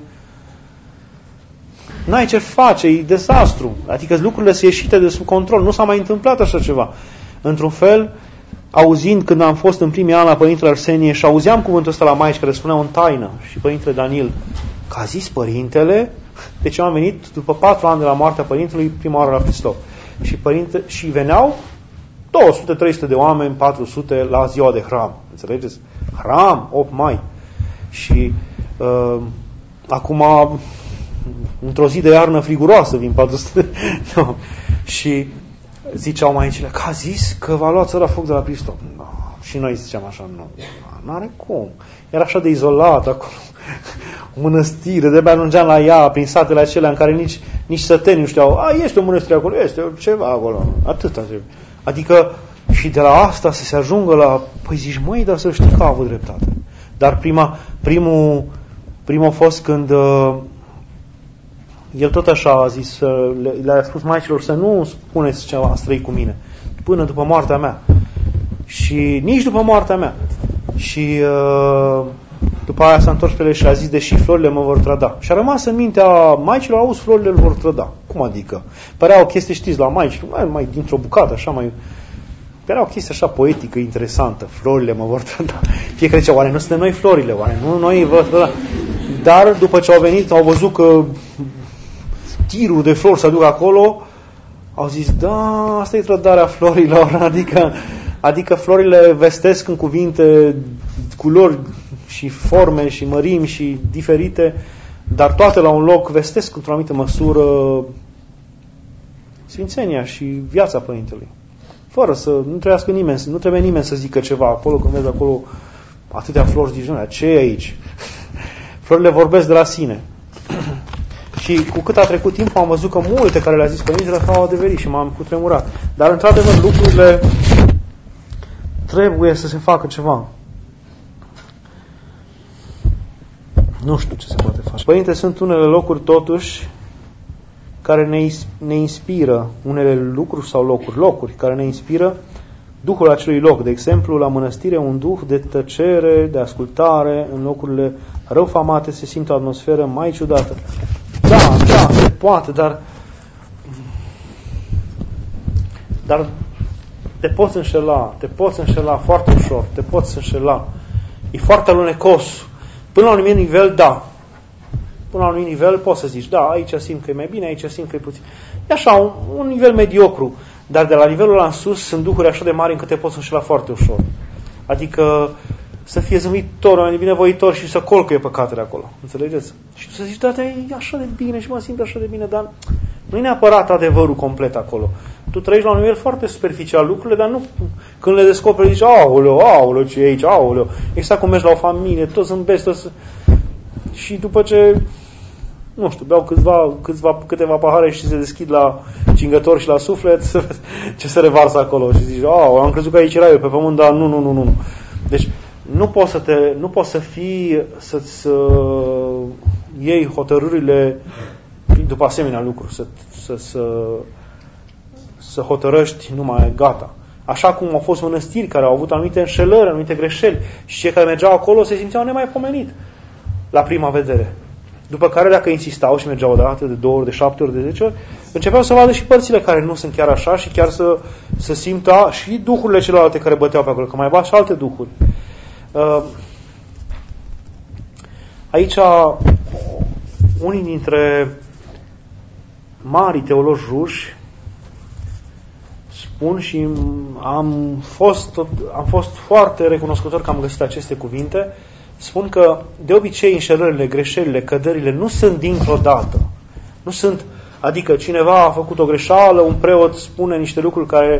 N-ai ce face, e dezastru. Adică lucrurile sunt ieșite de sub control, nu s-a mai întâmplat așa ceva. Într-un fel, auzind când am fost în primii ani la Părintele Arsenie și auzeam cuvântul ăsta la maici care spuneau în taină și Părintele Daniel, că a zis Părintele. Deci am venit după patru ani de la moartea Părintelui, prima oară la Hristos. Și, părinte, și veneau două sute trei sute de oameni, patru sute la ziua de hram. Înțelegeți? Hram, opt mai. Și uh, acum, într-o zi de iarnă friguroasă, vin patru sute. No. Și ziceau maicile, că a zis că va lua țara foc de la Hristos. No. Și noi ziceam așa, nu, n-are cum. Era așa de izolat acolo. O mănăstire, de-abia ajungeam la ea, prin satele acelea în care nici, nici sătenii nu știau, a, este o mănăstire acolo, este ceva acolo, atâta. Adică, și de la asta să se ajungă la, păi zici, măi, dar să știi că a avut dreptate. Dar prima, primul, primul a fost când uh, el tot așa a zis, uh, le, le-a spus maicilor să nu spuneți ce a trăit cu mine, până după moartea mea. Și nici după moartea mea. Și... Uh, după aia s-a întors pe ele și a zis, deși florile mă vor trăda. Și a rămas în mintea maicilor, auzi, florile îl vor trăda. Cum adică? Părea o chestie, știți, la maici, mai, mai dintr-o bucată, așa mai... Părea o chestie așa poetică, interesantă. Florile mă vor trăda. Fiecare zicea, oare nu suntem noi florile? Oare nu noi vă trăda? Dar după ce au venit, au văzut că tirul de flori se aduc acolo, au zis, da, asta e trădarea florilor. Adică, adică florile vestesc în cuvinte, culori și forme și mărimi și diferite, dar toate la un loc vestesc într-o anumită măsură sfințenia și viața Părintelui. Fără să nu trebuiască nimeni, nu trebuie nimeni să zică ceva acolo, când vezi acolo atâtea flori, zici, nu, ce e aici? Florile vorbesc de la sine. Și cu cât a trecut timpul am văzut că multe care le-a zis Părintele s-au adeverit și m-am cutremurat. Dar într-adevăr lucrurile trebuie să se facă ceva. Nu știu ce se poate face. Părinte, sunt unele locuri totuși care ne, ne inspiră, unele lucruri sau locuri, locuri care ne inspiră Duhul acelui loc. De exemplu, la mănăstire un duh de tăcere, de ascultare, în locurile răufamate se simte o atmosferă mai ciudată. Da, da, se poate, dar dar te poți înșela, te poți înșela foarte ușor, te poți înșela. E foarte alunecos. Până la un anumit nivel, da. Până la un anumit nivel poți să zici, da, aici simt că e mai bine, aici simt că e puțin. E așa, un, un nivel mediocru. Dar de la nivelul ăla în sus sunt duhuri așa de mari încât te poți înșela foarte ușor. Adică să fie zâmbitor, mai binevoitor și să colcuie păcatele acolo. Înțelegeți? Și tu să zici, da, e așa de bine și mă simt așa de bine, dar nu e neapărat adevărul complet acolo. Tu trăiești la un nivel foarte superficial lucrurile, dar nu, când le descoperi, zici, aoleu, aoleu, ce e aici, aoleu. Exact cum mergi la o familie, toți zâmbesc, toți... Și după ce, nu știu, beau câțiva, câțiva, câteva pahare și se deschid la cingător și la suflet, ce se revarsă acolo. Și zici, aoleu, am crezut că aici era eu pe pământ, dar nu, nu, nu, nu. Deci, nu poți să, te, nu poți să fii, să-ți uh, iei hotărârile după asemenea lucruri, să, să, să, să hotărăști numai gata. Așa cum au fost mănăstiri care au avut anumite înșelări, anumite greșeli și cei care mergeau acolo se simțeau nemaipomenit la prima vedere. După care, dacă insistau și mergeau o dată, de două ori, de șapte ori, de zece ori, începeau să vadă și părțile care nu sunt chiar așa și chiar să, să simtă și duhurile celelalte care băteau pe acolo, că mai bat și alte duhuri. Aici, unii dintre mari teologi ruși spun și am fost, am fost foarte recunoscător că am găsit aceste cuvinte, spun că de obicei înșelările, greșelile, căderile nu sunt dintr-o dată. Nu sunt, adică cineva a făcut o greșeală, un preot spune niște lucruri care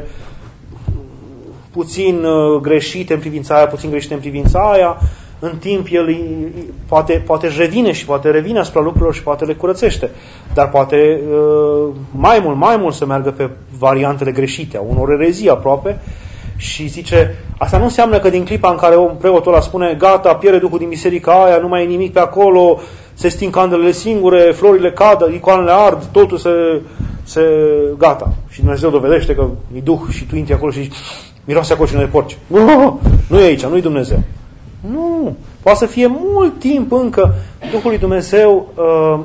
puțin greșite în privința aia, puțin greșite în privința aia, în timp el poate, poate revine și poate revine asupra lucrurilor și poate le curățește. Dar poate mai mult, mai mult să meargă pe variantele greșite, a unor erezii aproape, și zice, asta nu înseamnă că din clipa în care un preotul ăla spune, gata, pierde Duhul din biserica aia, nu mai e nimic pe acolo, se sting candelele singure, florile cad, icoanele ard, totul se, se gata. Și Dumnezeu dovedește că e Duh și tu intri acolo și zici, miroase acolo și nu de porci. Nu, nu e aici, nu e Dumnezeu. Nu, poate să fie mult timp încă. Duhul lui Dumnezeu uh,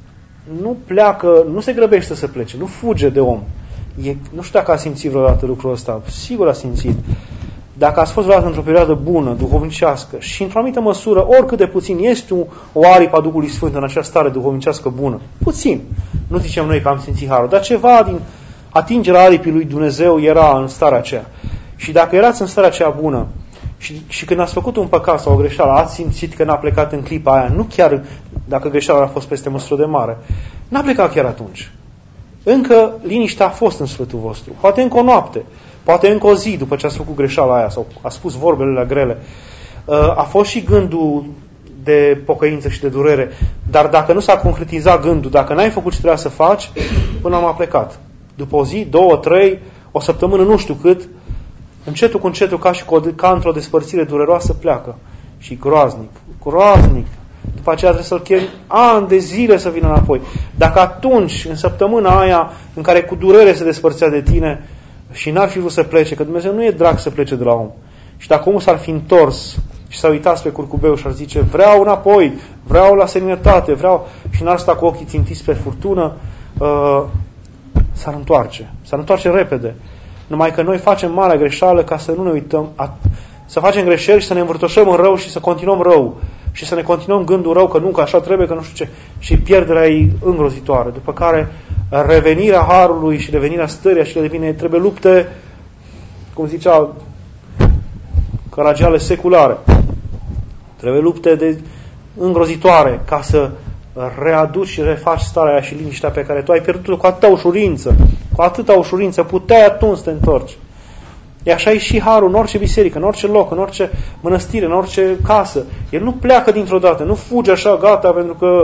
nu pleacă, nu se grăbește să plece, nu fuge de om. E, nu știu dacă a simțit vreodată lucrul ăsta, sigur a simțit. Dacă ați fost vreodată într-o perioadă bună, duhovnicească și într-o anumită măsură, oricât de puțin, este o, o aripă a Duhului Sfânt în această stare duhovnicească bună, puțin, nu zicem noi că am simțit harul, dar ceva din atingerea aripii lui Dumnezeu era în starea aceea. Și dacă erați în starea aceea bună și, și când ați făcut un păcat sau o greșeală, ați simțit că n-a plecat în clipa aia, nu chiar dacă greșeala a fost peste măsură de mare, n-a plecat chiar atunci. Încă liniștea a fost în sufletul vostru. Poate încă o noapte, poate încă o zi după ce ați făcut greșeala aia sau a spus vorbele grele. A fost și gândul de pocăință și de durere, dar dacă nu s-a concretizat gândul, dacă n-ai făcut ce trebuia să faci, până am plecat. După o zi, două, trei, o săptămână, nu știu cât, încetul cu încetul, ca și ca într-o despărțire dureroasă, pleacă. Și groaznic, groaznic. După aceea trebuie să-l chemi ani de zile să vină înapoi. Dacă atunci, în săptămâna aia în care cu durere se despărțea de tine și n-ar fi vrut să plece, că Dumnezeu nu e drag să plece de la om. Și dacă omul s-ar fi întors și s-ar uita spre curcubeu și ar zice, vreau înapoi, vreau la seninătate, vreau, și n-ar sta cu ochii țintiți spre furtună, uh, s-ar întoarce. S-ar întoarce repede. Numai că noi facem marea greșeală ca să nu ne uităm, să facem greșeli și să ne învârtoșăm în rău și să continuăm rău. Și să ne continuăm gândul rău că nu, că așa trebuie, că nu știu ce. Și pierderea e îngrozitoare. După care revenirea harului și revenirea stării și de bine trebuie lupte, cum zicea Caragiale, seculare. Trebuie lupte de îngrozitoare ca să readuci și refaci starea aia și liniștea pe care tu ai pierdut-o cu atâta ușurință. Cu atâta ușurință puteai atunci să te întorci. E așa e și harul în orice biserică, în orice loc, în orice mănăstire, în orice casă. El nu pleacă dintr-o dată, nu fuge așa, gata, pentru că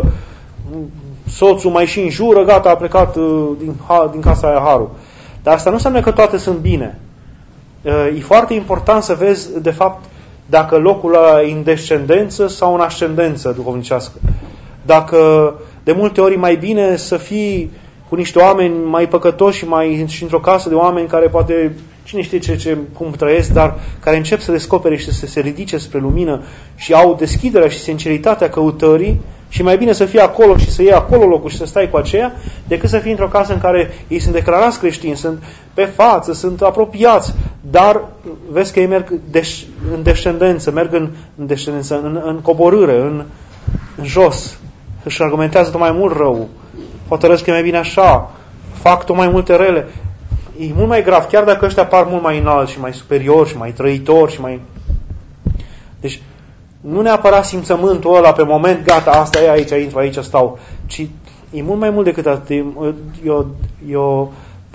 soțul mai și înjură, gata, a plecat din, din casa aia harul. Dar asta nu înseamnă că toate sunt bine. E foarte important să vezi, de fapt, dacă locul ăla e în descendență sau în ascendență duhovnicească. Dacă de multe ori e mai bine să fii cu niște oameni mai păcătoși și, mai, și într-o casă de oameni care poate, cine știe ce, ce, cum trăiesc, dar care încep să descopere și să se ridice spre lumină și au deschiderea și sinceritatea căutării, și mai bine să fii acolo și să iei acolo locul și să stai cu aceea, decât să fii într-o casă în care ei sunt declarați creștini, sunt pe față, sunt apropiați, dar vezi că ei merg deș- în descendență, merg în, în descendență, în, în coborâre, în, în jos, își argumentează tot mai mult rău, hotărăsc că e mai bine așa, fac tot mai multe rele. E mult mai grav, chiar dacă ăștia par mult mai înalți și mai superiori și mai trăitori și mai... Deci, nu neapărat simțământul ăla pe moment, gata, asta e aici, intru aici, stau, ci e mult mai mult decât atât. E o, e o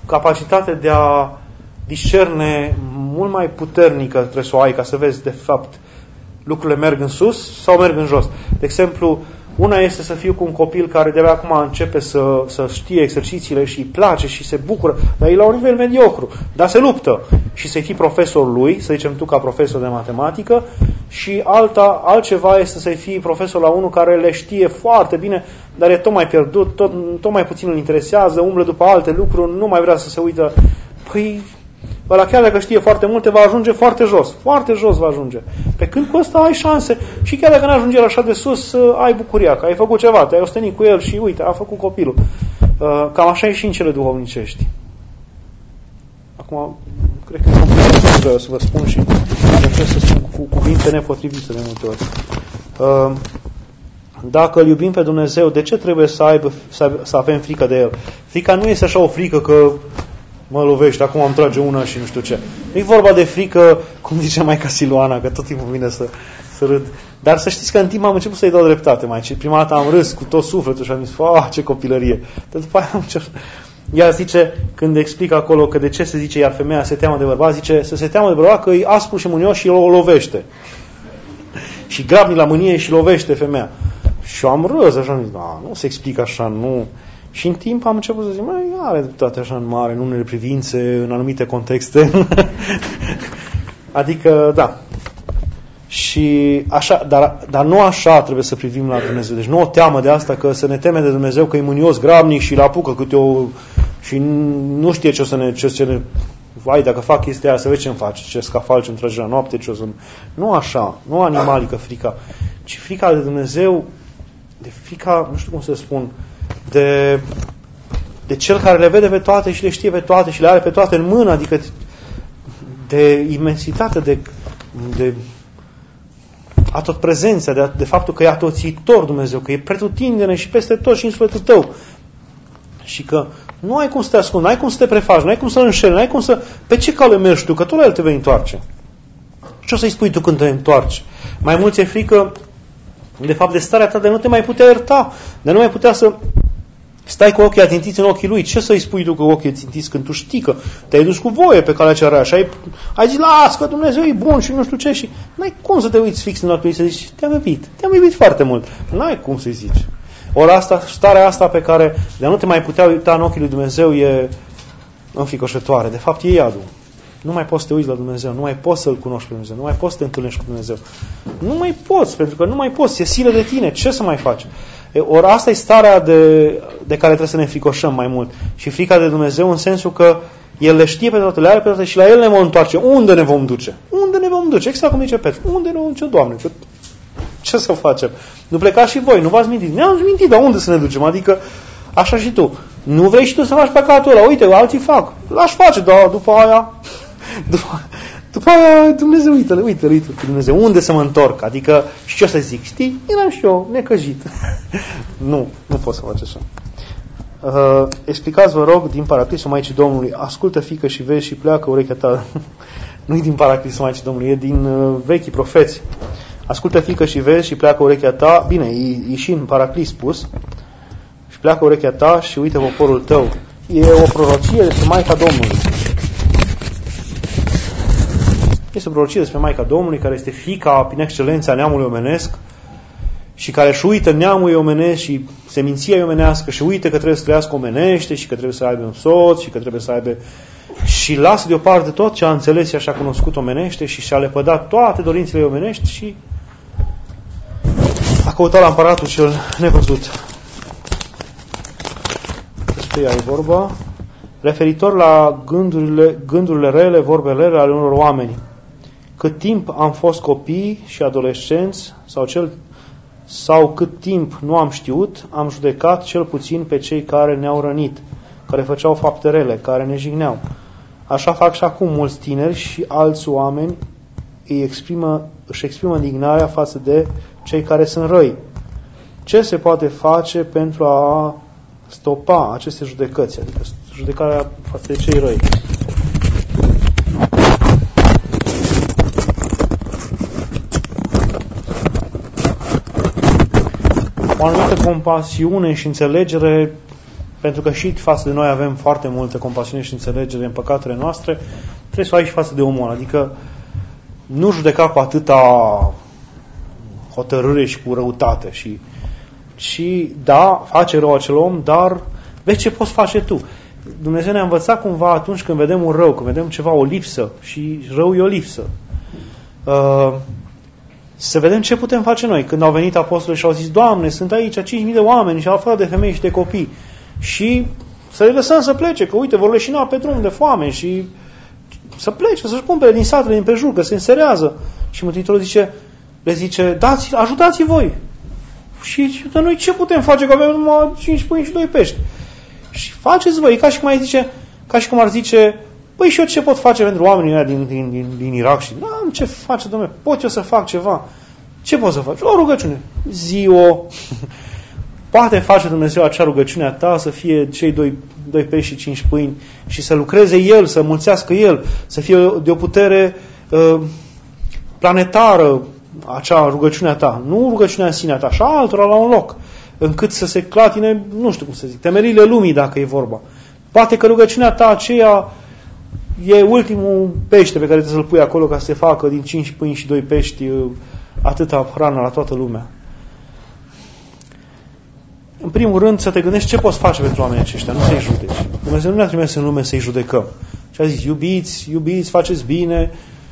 capacitate de a discerne mult mai puternică trebuie să o ai ca să vezi de fapt lucrurile merg în sus sau merg în jos. De exemplu, una este să fiu cu un copil care de-abia acum începe să, să știe exercițiile și îi place și se bucură, dar e la un nivel mediocru, dar se luptă. Și să-i fii profesorul lui, să zicem tu ca profesor de matematică, și alta, altceva este să-i fii profesor la unul care le știe foarte bine, dar e tot mai pierdut, tot, tot mai puțin îl interesează, umblă după alte lucruri, nu mai vrea să se uită. Păi, ăla chiar dacă știe foarte multe, va ajunge foarte jos. Foarte jos va ajunge. Pe când cu ăsta ai șanse. Și chiar dacă nu ajunge așa de sus, ai bucuria că ai făcut ceva, te-ai ostenit cu el și uite, a făcut copilul. Cam așa e și în cele duhovnicești. Acum, cred că vreau să vă spun și trebuie să spun cu cuvinte nepotrivite de multe ori. Dacă îl iubim pe Dumnezeu, de ce trebuie să, aibă, să avem frică de El? Frica nu este așa o frică că mă lovește, acum am trage una și nu știu ce. Nu e vorba de frică, cum zice Maica Siluana, că tot timpul vine să, să râd. Dar să știți că în timp am început să-i dau dreptate, Maici. Prima dată am râs cu tot sufletul și am zis, ah, ce copilărie. Dar după aia am încercat. Ea zice, când explică acolo că de ce se zice, iar femeia se teamă de bărbat, zice, să se teamă de bărbat că e aspru și mânios și o lovește. Și grabnic la mânie și lovește femeia. Și am râs, așa, am zis, da, nu se explică așa, nu. Și în timp am început să zic, mai are dreptate așa în mare, în unele privințe, în anumite contexte. Adică, da. Și așa, dar, dar nu așa trebuie să privim la Dumnezeu. Deci nu o teamă de asta, că să ne teme de Dumnezeu, că e mânios, grabnic și îl apucă câte o... și nu știe ce o să ne... Ce, ce ne vai, dacă fac chestia aia, să vezi ce-mi faci, ce scafal, ce-mi trage la noapte, ce o să... Nu așa, nu animalică frica, ci frica de Dumnezeu, de frica, nu știu cum să spun, de, de cel care le vede pe toate și le știe pe toate și le are pe toate în mână, adică de imensitate, de, de atotprezența, de, de faptul că e atoțitor Dumnezeu, că e pretutindene și peste tot și în sufletul tău. Și că nu ai cum să te ascunzi, nu ai cum să te prefaci, nu ai cum să înșeli, nu ai cum să... Pe ce cale mergi tu? Că tot la el te vei întoarce. Ce o să-i spui tu când te întoarci? Mai mult ți-e frică de fapt de starea ta de nu te mai putea ierta, de nu mai putea să stai cu ochii ațintiți în ochii lui. Ce să-i spui tu cu ochii ațintiți când tu știi că te-ai dus cu voie pe calea cea rea și ai, ai zis, las că Dumnezeu e bun și nu știu ce, și n-ai cum să te uiți fix în ochii lui și să zici, te-am iubit, te-am iubit foarte mult. N-ai cum să-i zici. Ori asta, starea asta pe care de a nu te mai putea uita în ochii lui Dumnezeu e înfricoșătoare. De fapt e iadul. Nu mai poți să te uiți la Dumnezeu, nu mai poți să-L cunoști pe Dumnezeu, nu mai poți să te întâlnești cu Dumnezeu. Nu mai poți, pentru că nu mai poți, e silă de tine, ce să mai faci? E, ori asta e starea de, de care trebuie să ne înfricoșăm mai mult. Și frica de Dumnezeu în sensul că El le știe pe toate, le are pe toate și la El ne vom întoarce. Unde ne vom duce? Unde ne vom duce? Exact cum zice Petru. Unde ne vom duce, Doamne? Ce, ce să facem? Nu plecați și voi, nu v-ați mintit. Ne-am mintit, dar unde să ne ducem? Adică, așa și tu. Nu vrei și tu să faci păcatul ăla? Uite, alții fac. L-aș face, dar după aia... După, după aia Dumnezeu, uite-le, uite-le, uite-le, Dumnezeu, unde să mă întorc? Adică, și ce o să zic? Știi? Eram și eu, necăjit. nu, nu pot să faci așa. Uh, explicați, vă rog, din Paraclisul Maicii Domnului, ascultă, fiică, și vezi și pleacă urechea ta. Nu-i din Paraclisul Maicii Domnului, e din uh, vechii profeți. Ascultă, fiică, și vezi și pleacă urechea ta. Bine, e, e și în Paraclis spus. Și pleacă urechea ta și uite poporul tău. E o prorocie despre Maica Domnului. Este o prorocie despre Maica Domnului, care este fiica prin excelență a neamului omenesc și care își uită neamul omenesc și seminția omenească și uită că trebuie să trăiască omenește și că trebuie să aibă un soț și că trebuie să aibă... Și lasă deoparte tot ce a înțeles și așa cunoscut omenește și și-a lepădat toate dorințele omenești și a căutat la împăratul cel nevăzut. Despre ea e vorba. Referitor la gândurile, gândurile rele, vorbele rele ale unor oameni. Cât timp am fost copii și adolescenți sau, cel, sau cât timp nu am știut, am judecat cel puțin pe cei care ne-au rănit, care făceau fapte rele, care ne jigneau. Așa fac și acum mulți tineri și alți oameni îi exprimă, își exprimă indignarea față de cei care sunt răi. Ce se poate face pentru a stopa aceste judecăți, adică judecarea față de cei răi? O anumită compasiune și înțelegere pentru că și față de noi avem foarte multă compasiune și înțelegere în păcatele noastre, trebuie să o ai și față de omul. Adică nu judeca cu atâta hotărâre și cu răutate. Și, și da, face rău acel om, dar vezi ce poți face tu. Dumnezeu ne-a învățat cumva atunci când vedem un rău, când vedem ceva, o lipsă, și rău e o lipsă, uh, să vedem ce putem face noi. Când au venit apostolii și au zis, Doamne, sunt aici cinci mii de oameni și afară de femei și de copii, și să le lăsăm să plece, că uite, vor leșina pe drum de foame, și să plece, să-și cumpere din satele din prejur, că se înserează. Și Mântuitorul zice, le zice, dați, ajutați voi. Și de noi ce putem face, că avem numai cinci pâini și doi pești? Și faceți voi, ca și cum ar zice, ca și cum ar zice, păi și eu ce pot face pentru oamenii ăia din, din, din, din Irak? Și n-am ce face, dom'le, pot eu să fac ceva? Ce pot să faci? O rugăciune. Zi-o. Poate face Dumnezeu acea rugăciune a ta să fie cei doi, doi pești și cinci pâini și să lucreze El, să mulțească El, să fie de o putere uh, planetară acea rugăciune a ta, nu rugăciunea în sinea ta, și altora la un loc, încât să se clatine, nu știu cum să zic, temerile lumii, dacă e vorba. Poate că rugăciunea ta aceea e ultimul pește pe care trebuie să-l pui acolo ca să se facă din cinci pâini și doi pești atâta hrană la toată lumea. În primul rând, să te gândești ce poți face pentru oamenii aceștia, nu să-i judeci. Dumnezeu nu ne-a trimis în lume să-i judecăm. Și a zis, iubiți, iubiți, faceți bine,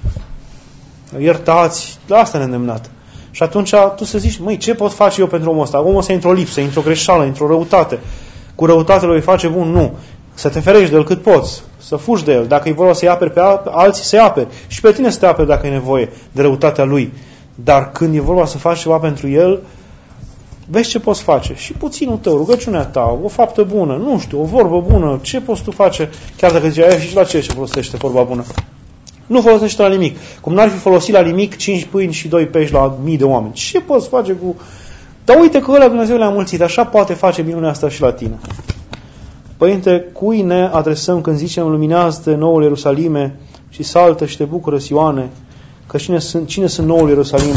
iertați, la asta ne-a îndemnat. Și atunci tu să zici, măi, ce pot face eu pentru omul ăsta? Omul ăsta e într-o lipsă, într-o greșeală, într-o răutate. Cu răutatele îi face bun? Nu. Să te ferești de el cât poți, să fugi de el. Dacă e vorba să-i aperi pe alții, să-i aperi. Și pe tine să te aperi dacă e nevoie de răutatea lui. Dar când e vorba să faci ceva pentru el, vezi ce poți face. Și puținul tău, rugăciunea ta, o faptă bună, nu știu, o vorbă bună, ce poți tu face, chiar dacă zici, aia și la ce se folosește vorba bună? Nu folosește la nimic. Cum n-ar fi folosit la nimic cinci pâini și doi pești la mii de oameni. Ce poți face cu... Dar uite că ăla Dumnezeu le-a mulțit, așa poate face minunea asta și la tine. Părinte, cui ne adresăm când zicem luminează noul Ierusalime și saltă și te bucură Sioane? Că cine sunt, cine sunt noul Ierusalim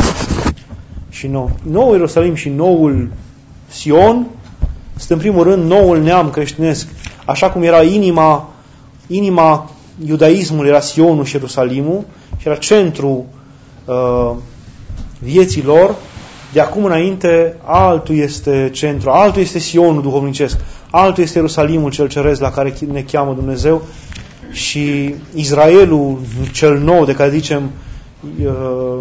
și nou? Noul Ierusalim și noul Sion sunt în primul rând noul neam creștinesc. Așa cum era inima, inima iudaismului, era Sionul și Ierusalimul și era centrul uh, vieții lor. De acum înainte, altul este centru, altul este Sionul duhovnicesc, altul este Ierusalimul cel ceresc la care ne cheamă Dumnezeu și Israelul cel nou de care zicem, uh,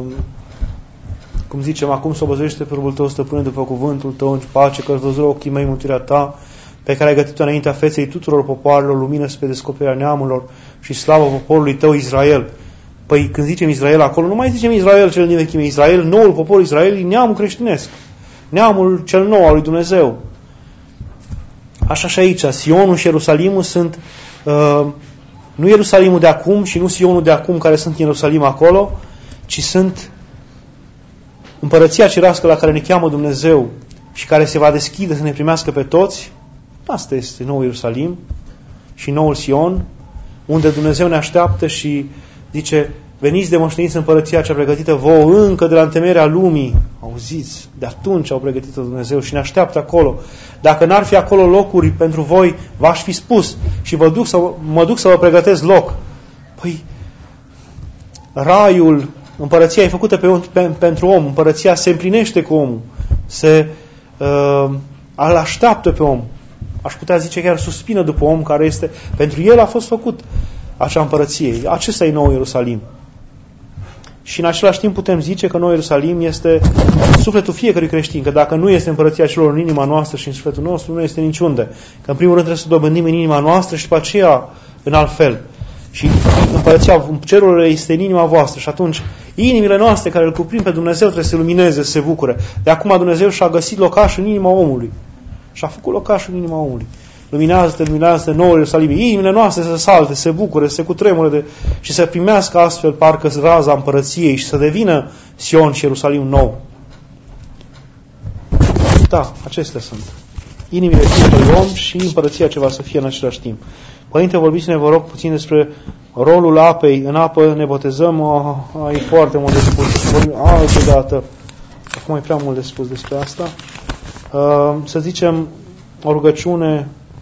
cum zicem, acum s-o băzește pe râul tău, stăpâne, după cuvântul tău, în pace, că-ți văzură ochii mei mântuirea ta, pe care ai gătit-o înaintea feței tuturor popoarelor, lumină spre descoperirea neamurilor și slavă poporului tău Israel. Păi când zicem Israel acolo, nu mai zicem Israel cel din vechime, Israel, noul popor Israel, neamul creștinesc, neamul cel nou al lui Dumnezeu. Așa și aici, Sionul și Ierusalimul sunt uh, nu Ierusalimul de acum și nu Sionul de acum care sunt în Ierusalim acolo, ci sunt împărăția cerească la care ne cheamă Dumnezeu și care se va deschide să ne primească pe toți. Asta este noul Ierusalim și noul Sion, unde Dumnezeu ne așteaptă și zice, veniți de moșteniți împărăția cea pregătită vouă încă de la întemeierea lumii. Auziți, de atunci au pregătit-o Dumnezeu și ne așteaptă acolo. Dacă n-ar fi acolo locuri pentru voi, v-aș fi spus și vă duc să, mă duc să vă pregătesc loc. Păi, raiul, împărăția e făcută pe, pe, pentru om, împărăția se împlinește cu omul, se uh, îl așteaptă pe om. Aș putea zice chiar suspină după om care este, pentru el a fost făcut acea împărăție. Acesta e nou Ierusalim. Și în același timp putem zice că nou Ierusalim este sufletul fiecărui creștin, că dacă nu este împărăția celor în inima noastră și în sufletul nostru, nu este niciunde. Că în primul rând trebuie să dobândim în inima noastră și după aceea în alt fel. Și împărăția cerurilor este în inima voastră și atunci inimile noastre care îl cuprind pe Dumnezeu trebuie să se lumineze, să se bucure. De acum Dumnezeu și-a găsit locaș în inima omului. Și-a făcut locaș în inima omului. Luminează-te, luminează-te, noul Ierusalim. Inimile noastre să salte, să se bucure, să se cutremure de, și să primească astfel parcă raza împărăției și să devină Sion și Ierusalim nou. Da, acestea sunt. Inimile fiecărui om și împărăția ce va să fie în același timp. Părinte, vorbiți-ne, vă rog, puțin despre rolul apei. În apă ne botezăm, ai foarte mult de spus. Vorbim altă dată. Acum e prea mult de spus despre asta. Uh, să zicem, o rugăciune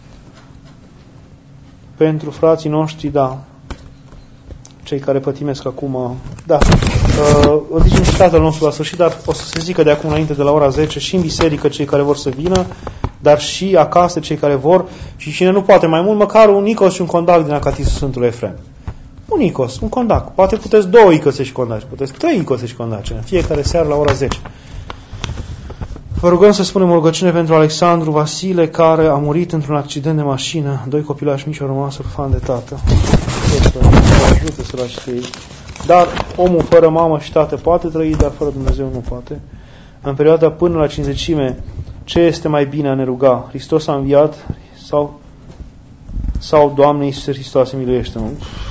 pentru frații noștri, da, cei care pătimesc acum, da, uh, o zicem și Tatăl nostru la sfârșit, dar o să se zică de acum înainte, de la ora zece, și în biserică cei care vor să vină, dar și acasă cei care vor, și cine nu poate mai mult, măcar un icos și un condac din Acatistul Sfântului Efrem. Un icos, un condac. Poate puteți două icose și condaci, puteți trei icose și condaci, în fiecare seară la ora zece. Vă rugăm să spunem o rugăciune pentru Alexandru Vasile, care a murit într-un accident de mașină. Doi copilași mici au rămas orfani de tată. Ajută săraci ei. Dar omul fără mamă și tată poate trăi, dar fără Dumnezeu nu poate. În perioada până la cincizecime, ce este mai bine a ne ruga? Hristos a înviat sau, sau Doamne Iisuse Hristoase, miluiește-mă?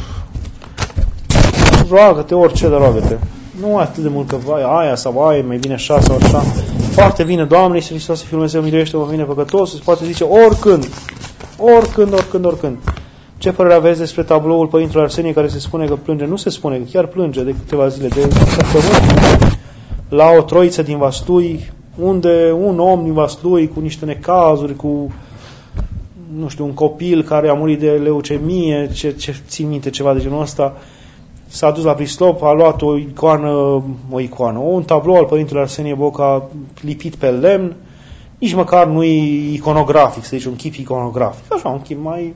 Roagă-te orice, dar roagă-te. Nu atât de mult că vai aia sau aia, mai bine așa sau așa. Foarte bine, Doamne Iisuse Hristoase, Fiul Dumnezeu, miluiește-mă pe mine păcătos. Se poate zice oricând, oricând, oricând, oricând. Ce părere aveți despre tabloul Părintelui Arsenie care se spune că plânge? Nu se spune, că chiar plânge de câteva zile, de săptămâni, la o troiță din Vaslui, unde un om din Vaslui cu niște necazuri, cu, nu știu, un copil care a murit de leucemie, ce, ce țin minte, ceva de genul ăsta, s-a dus la Prislop, a luat o icoană, o icoană, un tablou al Părintelui Arsenie Boca lipit pe lemn, nici măcar nu-i iconografic, să zici, un chip iconografic, așa, un chip mai...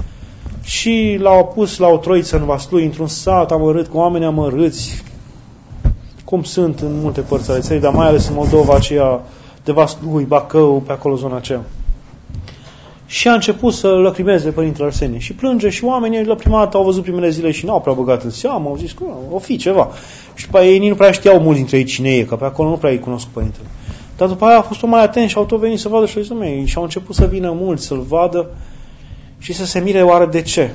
Și l-au pus la o troiță în Vaslui, într-un sat amărât, cu oameni amărâți, cum sunt în multe părți ale țării, dar mai ales în Moldova aceea de Vaslui, Bacău, pe acolo zona aceea. Și a început să lăcrimeze Părintele Arsenie. Și plânge și oamenii la prima dată au văzut primele zile și n-au prea băgat în seamă, au zis că o fi ceva. Și după aia ei nu prea știau mulți dintre ei cine e, că pe acolo nu prea îi cunosc Părintele. Dar după aia a fost mai atent și au tot venit să vadă și, zis, și au început să vină mulți să-l vadă și să se mire oare de ce.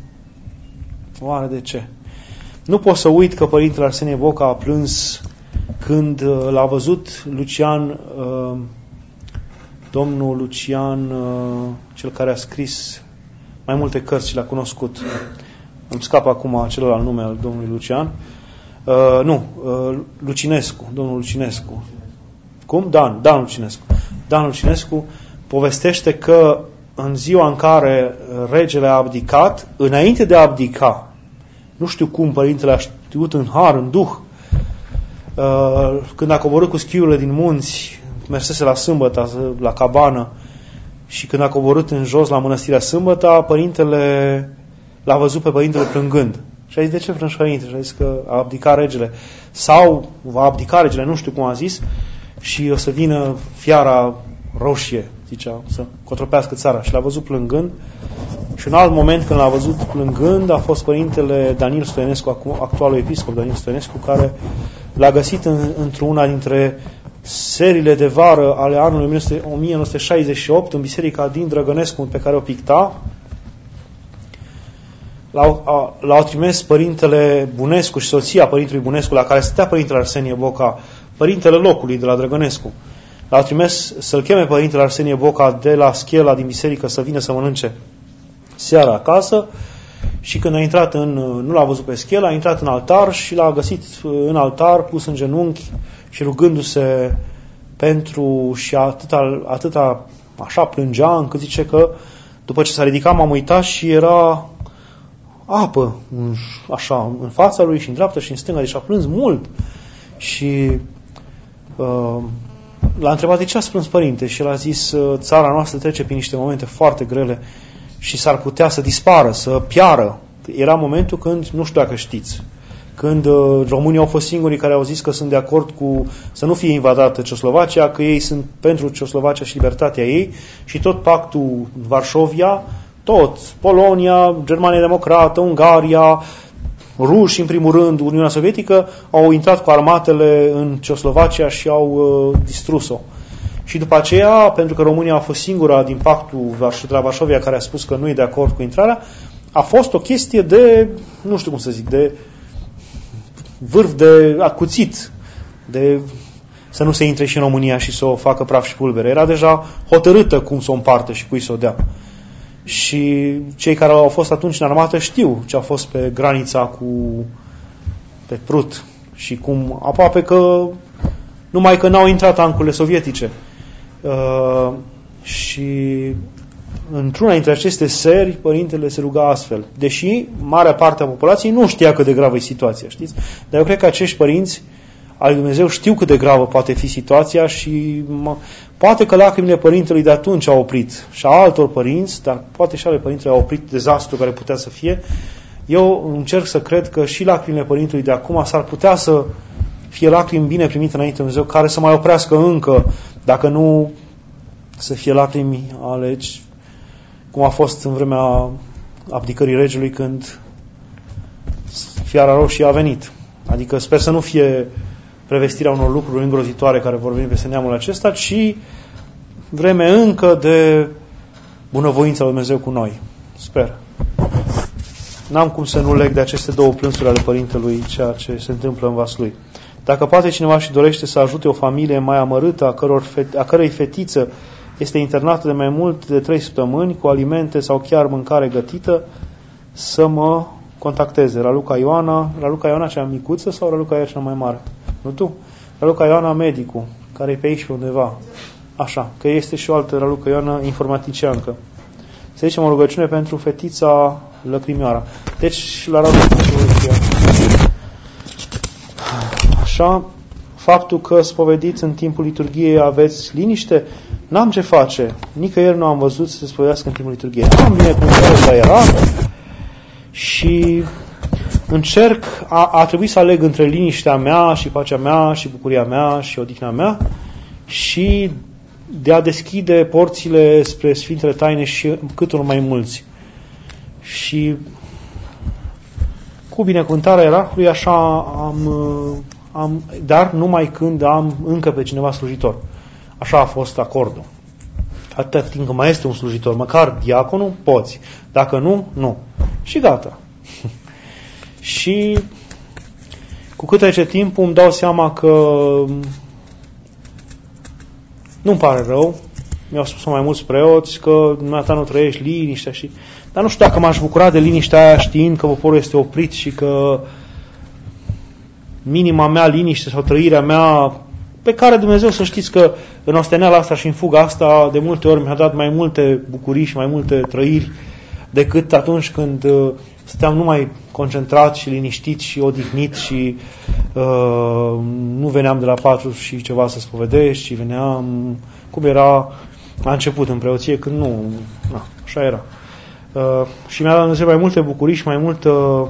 Oare de ce? Nu pot să uit că Părintele Arsenie Boca a plâns când l-a văzut Lucian, uh, domnul Lucian, uh, cel care a scris mai multe cărți și l-a cunoscut. Îmi scapă acum celălalt nume al domnului Lucian. Uh, nu, uh, Lucinescu, domnul Lucinescu. Cum? Dan, Dan Lucinescu. Dan Lucinescu povestește că în ziua în care regele a abdicat, înainte de a abdica, nu știu cum Părintele a știut în har, în duh, când a coborât cu schiurile din munți, mersese la Sâmbăta, la cabană, și când a coborât în jos la mănăstirea Sâmbăta, Părintele l-a văzut pe Părintele plângând. Și a zis, de ce plângi, Părinte? Și a zis că a abdicat regele. Sau va abdica regele, nu știu cum a zis, și o să vină fiara roșie, zicea, să cotropească țara. Și l-a văzut plângând. Și în alt moment, când l-a văzut plângând, a fost Părintele Daniel Stoienescu, actualul episcop Daniel Stoienescu, care l-a găsit în, într-una dintre seriile de vară ale anului o mie nouă sute șaizeci și opt în biserica din Drăgănescu, pe care o picta. L-au, a, l-au trimis Părintele Bunescu și soția Părintelui Bunescu, la care stătea Părintele Arsenie Boca, Părintele locului de la Drăgănescu. L-au trimis să-l cheme Părintele Arsenie Boca de la schela din biserică să vină să mănânce seara acasă, și când a intrat în, nu l-a văzut pe schelă, a intrat în altar și l-a găsit în altar, pus în genunchi și rugându-se pentru, și atâta, atâta așa plângea, încât zice că după ce s-a ridicat m-am uitat și era apă așa în fața lui și în dreapta și în stânga, deci a plâns mult. Și uh, l-a întrebat, de ce ați plâns, Părinte? Și el a zis, țara noastră trece prin niște momente foarte grele și s-ar putea să dispară, să piară. Era momentul când, nu știu dacă știți, când uh, românii au fost singurii care au zis că sunt de acord cu să nu fie invadată Ceoslovacia, că ei sunt pentru Ceoslovacia și libertatea ei, și tot pactul Varșovia, tot, Polonia, Germania Democrată, Ungaria, ruși, în primul rând, Uniunea Sovietică, au intrat cu armatele în Ceoslovacia și au uh, distrus-o. Și după aceea, pentru că România a fost singura din pactul de la Varșovia care a spus că nu e de acord cu intrarea, a fost o chestie de, nu știu cum să zic, de vârf de acuțit, de să nu se intre și în România și să o facă praf și pulbere. Era deja hotărâtă cum să o împartă și cui să o dea. Și cei care au fost atunci în armată știu ce a fost pe granița cu pe Prut și cum aproape că numai că n-au intrat tancurile sovietice. Uh, și într-una dintre aceste seri, părintele se ruga astfel. Deși marea parte a populației nu știa cât de gravă e situația, știți? Dar eu cred că acești părinți al lui Dumnezeu știu cât de gravă poate fi situația și mă, poate că lacrimile părintelui de atunci au oprit și a altor părinți, dar poate și ale părintelui au oprit dezastru care putea să fie. Eu încerc să cred că și lacrimile părintelui de acum s-ar putea să fie lacrimi bine primite înainte de Dumnezeu, care să mai oprească încă, dacă nu să fie lacrimi ale, cum a fost în vremea abdicării regelui când fiara roșie a venit. Adică sper să nu fie prevestirea unor lucruri îngrozitoare care vor veni peste neamul acesta, ci vreme încă de bunăvoința lui Dumnezeu cu noi. Sper. N-am cum să nu leg de aceste două plânsuri ale părintelui ceea ce se întâmplă în vasul lui. Dacă poate cineva și dorește să ajute o familie mai amărâtă, a, căror fete, a cărei fetiță este internată de mai mult de trei săptămâni, cu alimente sau chiar mâncare gătită, să mă contacteze. Raluca Ioana, Raluca Ioana cea micuță sau Raluca Ioana cea mai mare? Nu tu? Raluca Ioana medicul, care e pe aici pe undeva. Așa, că este și o altă Raluca Ioana informaticiancă. Să zicem o rugăciune pentru fetița Lăcrimioara. Deci, la Raluca Așa, faptul că spovediți în timpul liturghiei aveți liniște, n-am ce face. Nicăieri nu am văzut să se spovedească în timpul liturghiei. Am binecuvântare la era și încerc, a, a trebuit să aleg între liniștea mea și pacea mea și bucuria mea și odihna mea și de a deschide porțile spre Sfintele Taine și câtul mai mulți. Și cu binecuvântarea Ierarhului așa am, am, dar numai când am încă pe cineva slujitor. Așa a fost acordul. Atâta timp că mai este un slujitor, măcar diaconul, poți. Dacă nu, nu. Și gata. Și cu cât trece timpul îmi dau seama că nu-mi pare rău. Mi-au spus mai mulți preoți că dumneata nu trăiești liniștea și... Dar nu știu dacă m-aș bucura de liniștea aia știind că poporul este oprit și că minima mea liniște sau trăirea mea, pe care Dumnezeu să știți că în osteneala asta și în fuga asta de multe ori mi-a dat mai multe bucurii și mai multe trăiri decât atunci când uh, stăteam numai concentrat și liniștit și odihnit și uh, nu veneam de la patru și ceva să spovedești, și veneam cum era la început în preoție, când nu, na, așa era. Uh, și mi-a dat Dumnezeu mai multe bucurii și mai multă,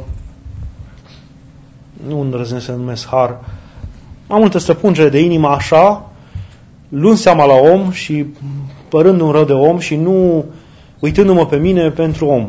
nu îndrăznesc să numesc har, mai multă străpungere de inimă așa, luând seama la om și părând un rău de om și nu uitându-mă pe mine pentru om.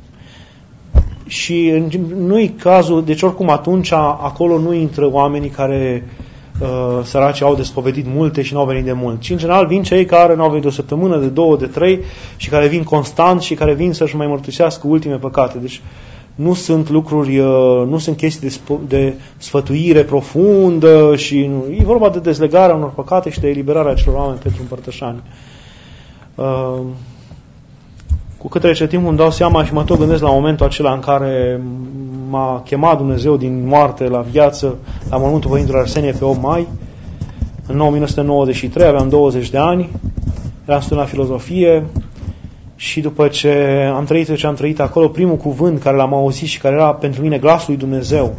Și nu-i cazul, deci oricum atunci acolo nu intră oamenii care uh, săraci au despovedit multe și n-au venit de mult, ci în general vin cei care n-au venit de o săptămână, de două, de trei și care vin constant și care vin să-și mai mărturisească ultime păcate. Deci nu sunt lucruri, uh, nu sunt chestii de, sp- de sfătuire profundă și nu, e vorba de dezlegarea unor păcate și de eliberarea acelor oameni pentru împărtășani. Uh, Cu cât trece timpul îmi dau seama și mă tot gândesc la momentul acela în care m-a chemat Dumnezeu din moarte la viață la mormântul Părintelui Arsenie pe opt mai, în o mie nouă sute nouăzeci și trei, aveam douăzeci de ani, eram student la filozofie și după ce am trăit ce am trăit acolo, primul cuvânt care l-am auzit și care era pentru mine glasul lui Dumnezeu,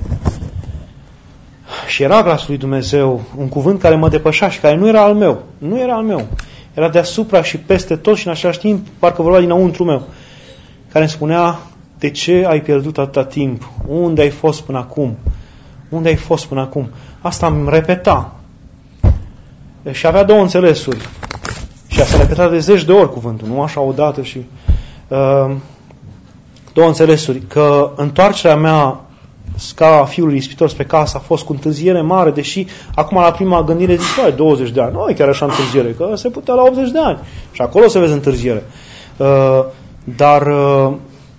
și era glasul lui Dumnezeu, un cuvânt care mă depășea și care nu era al meu, nu era al meu. Era deasupra și peste tot și în același timp parcă vorba dinăuntru meu, care îmi spunea: de ce ai pierdut atâta timp? Unde ai fost până acum? Unde ai fost până acum? Asta îmi repeta. Și avea două înțelesuri. Și asta repeta de zeci de ori cuvântul, nu așa odată și... Uh, două înțelesuri. Că întoarcerea mea ca fiului ispitor spre casă a fost cu întârziere mare, deși acum la prima gândire zic, ai douăzeci de ani, nu e chiar așa întârziere, că se putea la optzeci de ani. Și acolo se vezi întârziere. Uh, dar uh,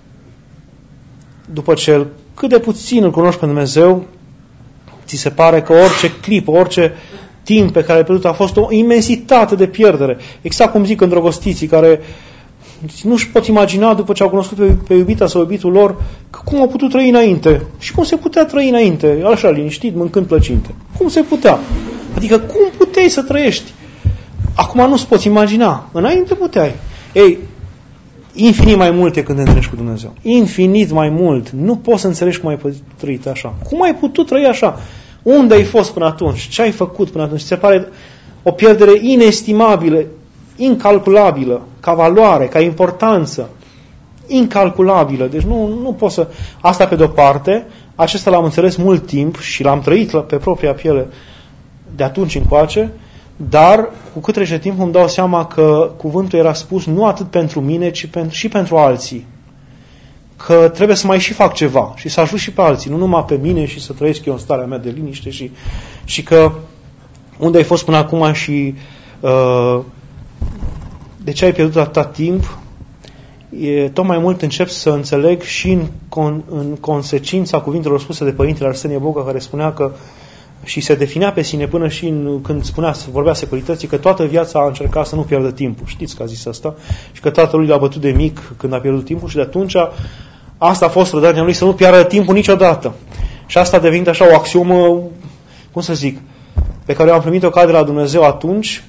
după ce cât de puțin îl cunoști pe Dumnezeu, ți se pare că orice clipă, orice timp pe care ai pierdut a fost o imensitate de pierdere. Exact cum zic îndrăgostiții care nu-și pot imagina după ce au cunoscut pe, pe iubita sau iubitul lor că cum au putut trăi înainte și cum se putea trăi înainte, așa liniștit, mâncând plăcinte. Cum se putea? Adică cum puteai să trăiești? Acum nu-ți poți imagina. Înainte puteai. Ei, infinit mai multe când te întâlnești cu Dumnezeu. Infinit mai mult. Nu poți să înțelegi cum ai trăit așa. Cum ai putut trăi așa? Unde ai fost până atunci? Ce ai făcut până atunci? Ți se pare o pierdere inestimabilă, incalculabilă, ca valoare, ca importanță. Incalculabilă. Deci nu, nu pot să... Asta pe de-o parte, acesta l-am înțeles mult timp și l-am trăit pe propria piele de atunci încoace, dar cu cât trece timp îmi dau seama că cuvântul era spus nu atât pentru mine, ci pentru, și pentru alții. Că trebuie să mai și fac ceva și să ajut și pe alții, nu numai pe mine și să trăiesc eu în starea mea de liniște și, și că unde ai fost până acum și uh, de ce ai pierdut atâta timp, e, tot mai mult încep să înțeleg și în, con, în consecința cuvintelor spuse de Părintele Arsenie Boca, care spunea că și se definea pe sine până și în, când spunea, vorbea securității, că toată viața a încercat să nu pierdă timpul. Știți că a zis asta? Și că tatăl lui l-a bătut de mic când a pierdut timpul și de atunci asta a fost rădăcina lui, să nu piardă timpul niciodată. Și asta a devenit așa o axiomă, cum să zic, pe care eu am primit-o ca de la Dumnezeu atunci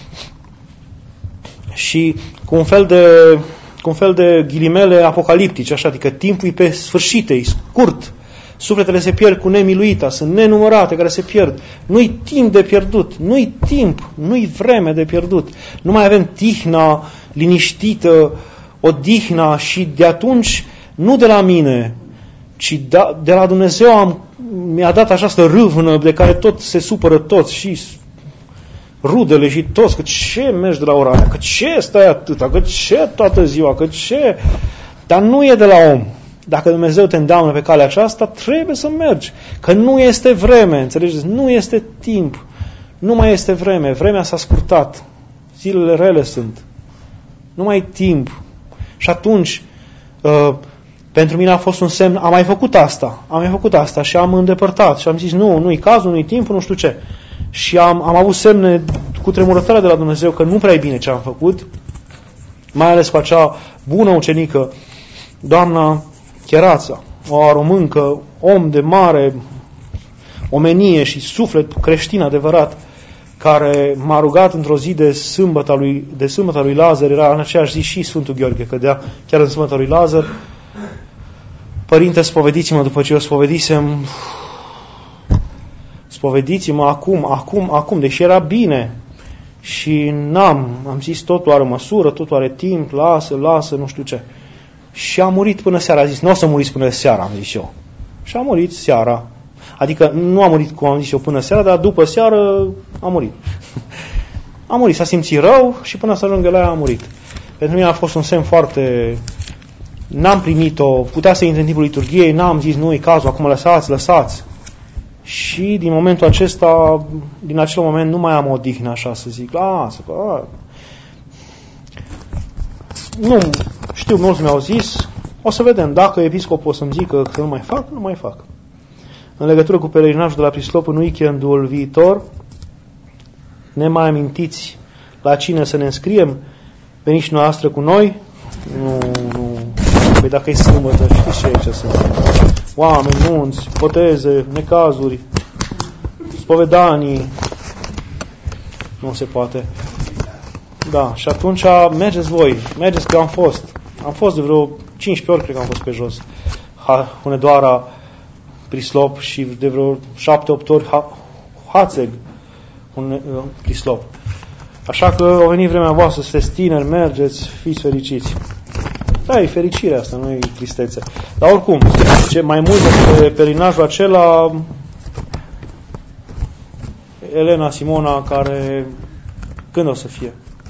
și cu un fel de, cu un fel de ghilimele apocaliptice, așa, adică timpul e pe sfârșit, e scurt. Sufletele se pierd cu nemiluita, sunt nenumărate care se pierd. Nu-i timp de pierdut, nu-i timp, nu-i vreme de pierdut. Nu mai avem tihna liniștită, odihna și de atunci, nu de la mine, ci de la Dumnezeu am, mi-a dat această râvnă de care tot se supără toți și rudele și toți, că ce mergi de la ora aia, că ce stai atâta, că ce toată ziua, că ce... Dar nu e de la om. Dacă Dumnezeu te îndeamnă pe calea aceasta, trebuie să mergi. Că nu este vreme, înțelegeți? Nu este timp. Nu mai este vreme. Vremea s-a scurtat. Zilele rele sunt. Nu mai e timp. Și atunci, uh, pentru mine a fost un semn, am mai făcut asta, am mai făcut asta și am îndepărtat și am zis, nu, nu-i cazul, nu-i timpul, nu știu ce. Și am, am avut semne cu tremurătoare de la Dumnezeu că nu prea e bine ce am făcut, mai ales cu acea bună ucenică, doamna Cherața, o româncă, om de mare omenie și suflet creștin adevărat, care m-a rugat într-o zi de sâmbătă lui, de sâmbătă lui Lazar, era în aceeași zi și Sfântul Gheorghe cădea, chiar în sâmbătă lui Lazar. Părinte, spovediți-mă după ce eu spovedisem, spovediți-mă acum, acum, acum, deși era bine și n-am, am zis totul are măsură, totul are timp, lasă, lasă, nu știu ce. Și a murit până seara, a zis, nu o să muriți până seara, am zis eu. Și a murit seara. Adică nu a murit, cum am zis eu, până seara, dar după seară a murit. A murit, s-a simțit rău și până să ajungă la ea a murit. Pentru mine a fost un semn foarte... N-am primit-o, putea să intre în timpul liturghiei, n-am zis, nu e cazul, acum lăsați, lăsați. Și din momentul acesta, din acel moment, nu mai am o dihnă, așa să zic, lasă, a. Nu, știu, mulți mi-au zis, o să vedem, dacă episcopul o să-mi zică că nu mai fac, nu mai fac. În legătură cu pelerinajul de la Prislop în weekendul viitor, ne mai amintiți la cine să ne înscriem? Veniți și noastră cu noi? Nu, nu. Păi dacă e sâmbătă, știți ce e ce sunt? Oameni, nunți, boteze, necazuri, spovedanii. Nu se poate. Da, și atunci mergeți voi, mergeți că am fost. Am fost de vreo cincisprezece ori, cred că am fost pe jos. Ha, Hunedoara, Prislop și de vreo șapte opt ori ha, Hațeg, un, uh, Prislop. Așa că a venit vremea voastră, sunteți tineri, mergeți, fiți fericiți. Da, e fericirea asta, nu e tristețe. Dar oricum, ce mai mult despre pelerinajul acela, Elena Simona, care când o să fie?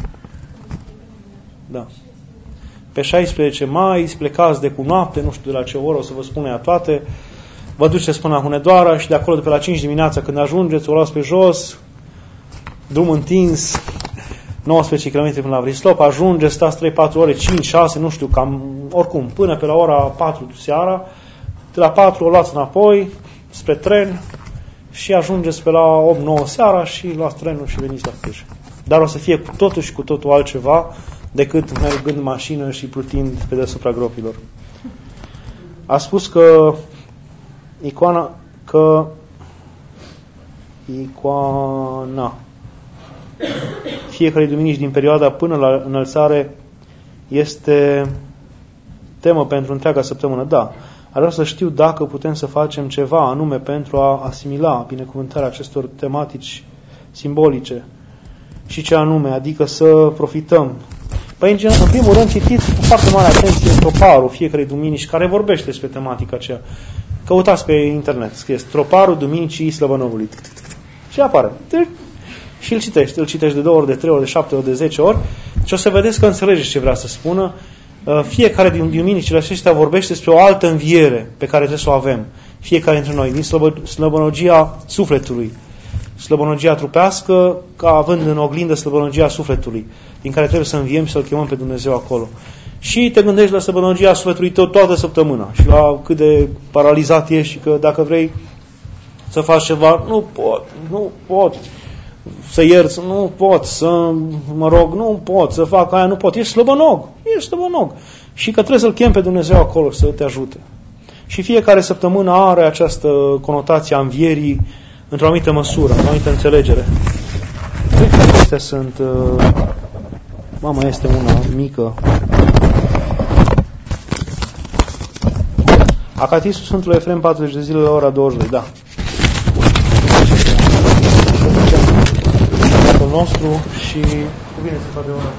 Da. Pe șaisprezece mai, plecați de cu noapte, nu știu de la ce oră, o să vă spun ea toate, vă duceți până la Hunedoara și de acolo, de pe la cinci dimineața, când ajungeți, o luați pe jos, drum întins, nouăsprezece kilometri până la Prislop, ajungeți, stați trei patru ore, cinci șase, nu știu, cam, oricum, până pe la ora patru seara, de la patru o luați înapoi, spre tren și ajungeți pe la opt nouă seara și luați trenul și veniți la Cluj. Dar o să fie cu totul și cu totul altceva decât mergând în mașină și plutind pe deasupra gropilor. A spus că icoana, că icoana fiecare duminici din perioada până la înălțare este temă pentru întreaga săptămână. Da. Ar vrea să știu dacă putem să facem ceva anume pentru a asimila binecuvântarea acestor tematici simbolice. Și ce anume, adică să profităm. Păi, în, în primul rând, citiți cu foarte mare atenție troparul fiecare duminici care vorbește despre tematica aceea. Căutați pe internet, scrieți troparul Duminicii Slăbănovului. Și apare. Și îl citești. Îl citești de două ori, de trei ori, de șapte ori, de zece ori. Și o să vedeți că înțelegeți ce vrea să spună. Fiecare din duminicile acestea vorbește despre o altă înviere pe care trebuie să o avem. Fiecare dintre noi. Din slăbănogia sufletului. Slăbănogia trupească, ca având în oglindă slăbănogia sufletului, din care trebuie să înviem și să-L chemăm pe Dumnezeu acolo. Și te gândești la slăbănogia sufletului tot, toată săptămâna și la cât de paralizat ești și că dacă vrei să faci ceva, nu pot, nu pot să ierți, nu pot să mă rog, nu pot să fac aia, nu pot. Ești slăbănog, ești slăbănog. Și că trebuie să-L chem pe Dumnezeu acolo să te ajute. Și fiecare săptămână are această conotație a învierii într-o anumită măsură, într-o anumită înțelegere. Cred că acestea sunt... Uh, mama este una mică. Acatistul Sfântului Efrem, patruzeci de zile la ora douăzeci, da. Tatăl nostru și... Cu bine să facă ora.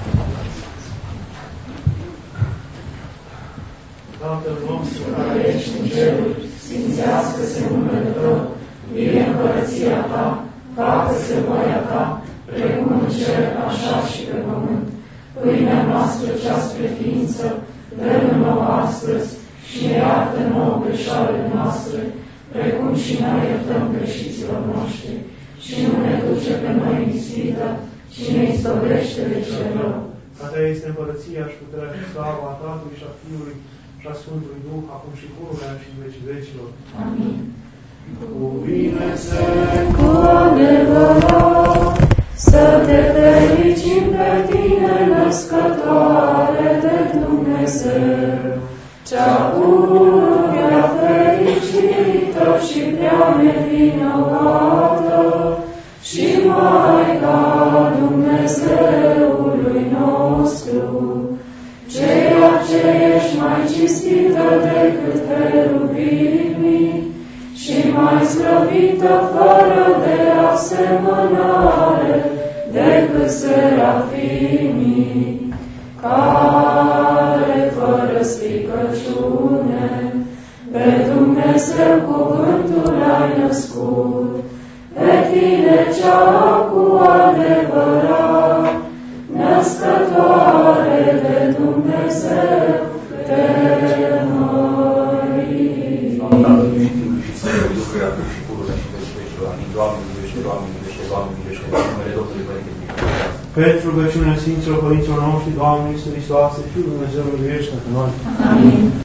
Tatăl nostru care ești în ceruri, sfințească-se numele Tău, vie împărăția Ta, facă-se voia Ta, precum în cer, așa și pe pământ. Pâinea noastră cea spre ființă, dă-ne nouă astăzi și ne iartă nouă greșalele noastre, precum și noi iertăm greșiților noștri. Și nu ne duce pe noi în ispită, și ne izbăvește de cel rău. A Ta este împărăția și puterea și slava a Tatălui și a Fiului și a Sfântului Duh, acum și pururea și în vecii vecilor. Amin. Cuvine-se cu adevărat, să te fericim pe Tine, născătoare de Dumnezeu, cea pururea fericită și prea nevinovată, și Maica Dumnezeului nostru, ceea ce ești mai cinstită decât cherubimii, și mai slăvită fără de asemănare decât serafimii, care fără stricăciune pe Dumnezeu cuvântul ai născut, pe Tine cea cu adevărat, născătoare de Dumnezeu, te pentru rugăciunea Sfinților Părinților noștri, Doamne Iisus Hristoase, Fiul Dumnezeului, miluiește-ne pe noi. Amin.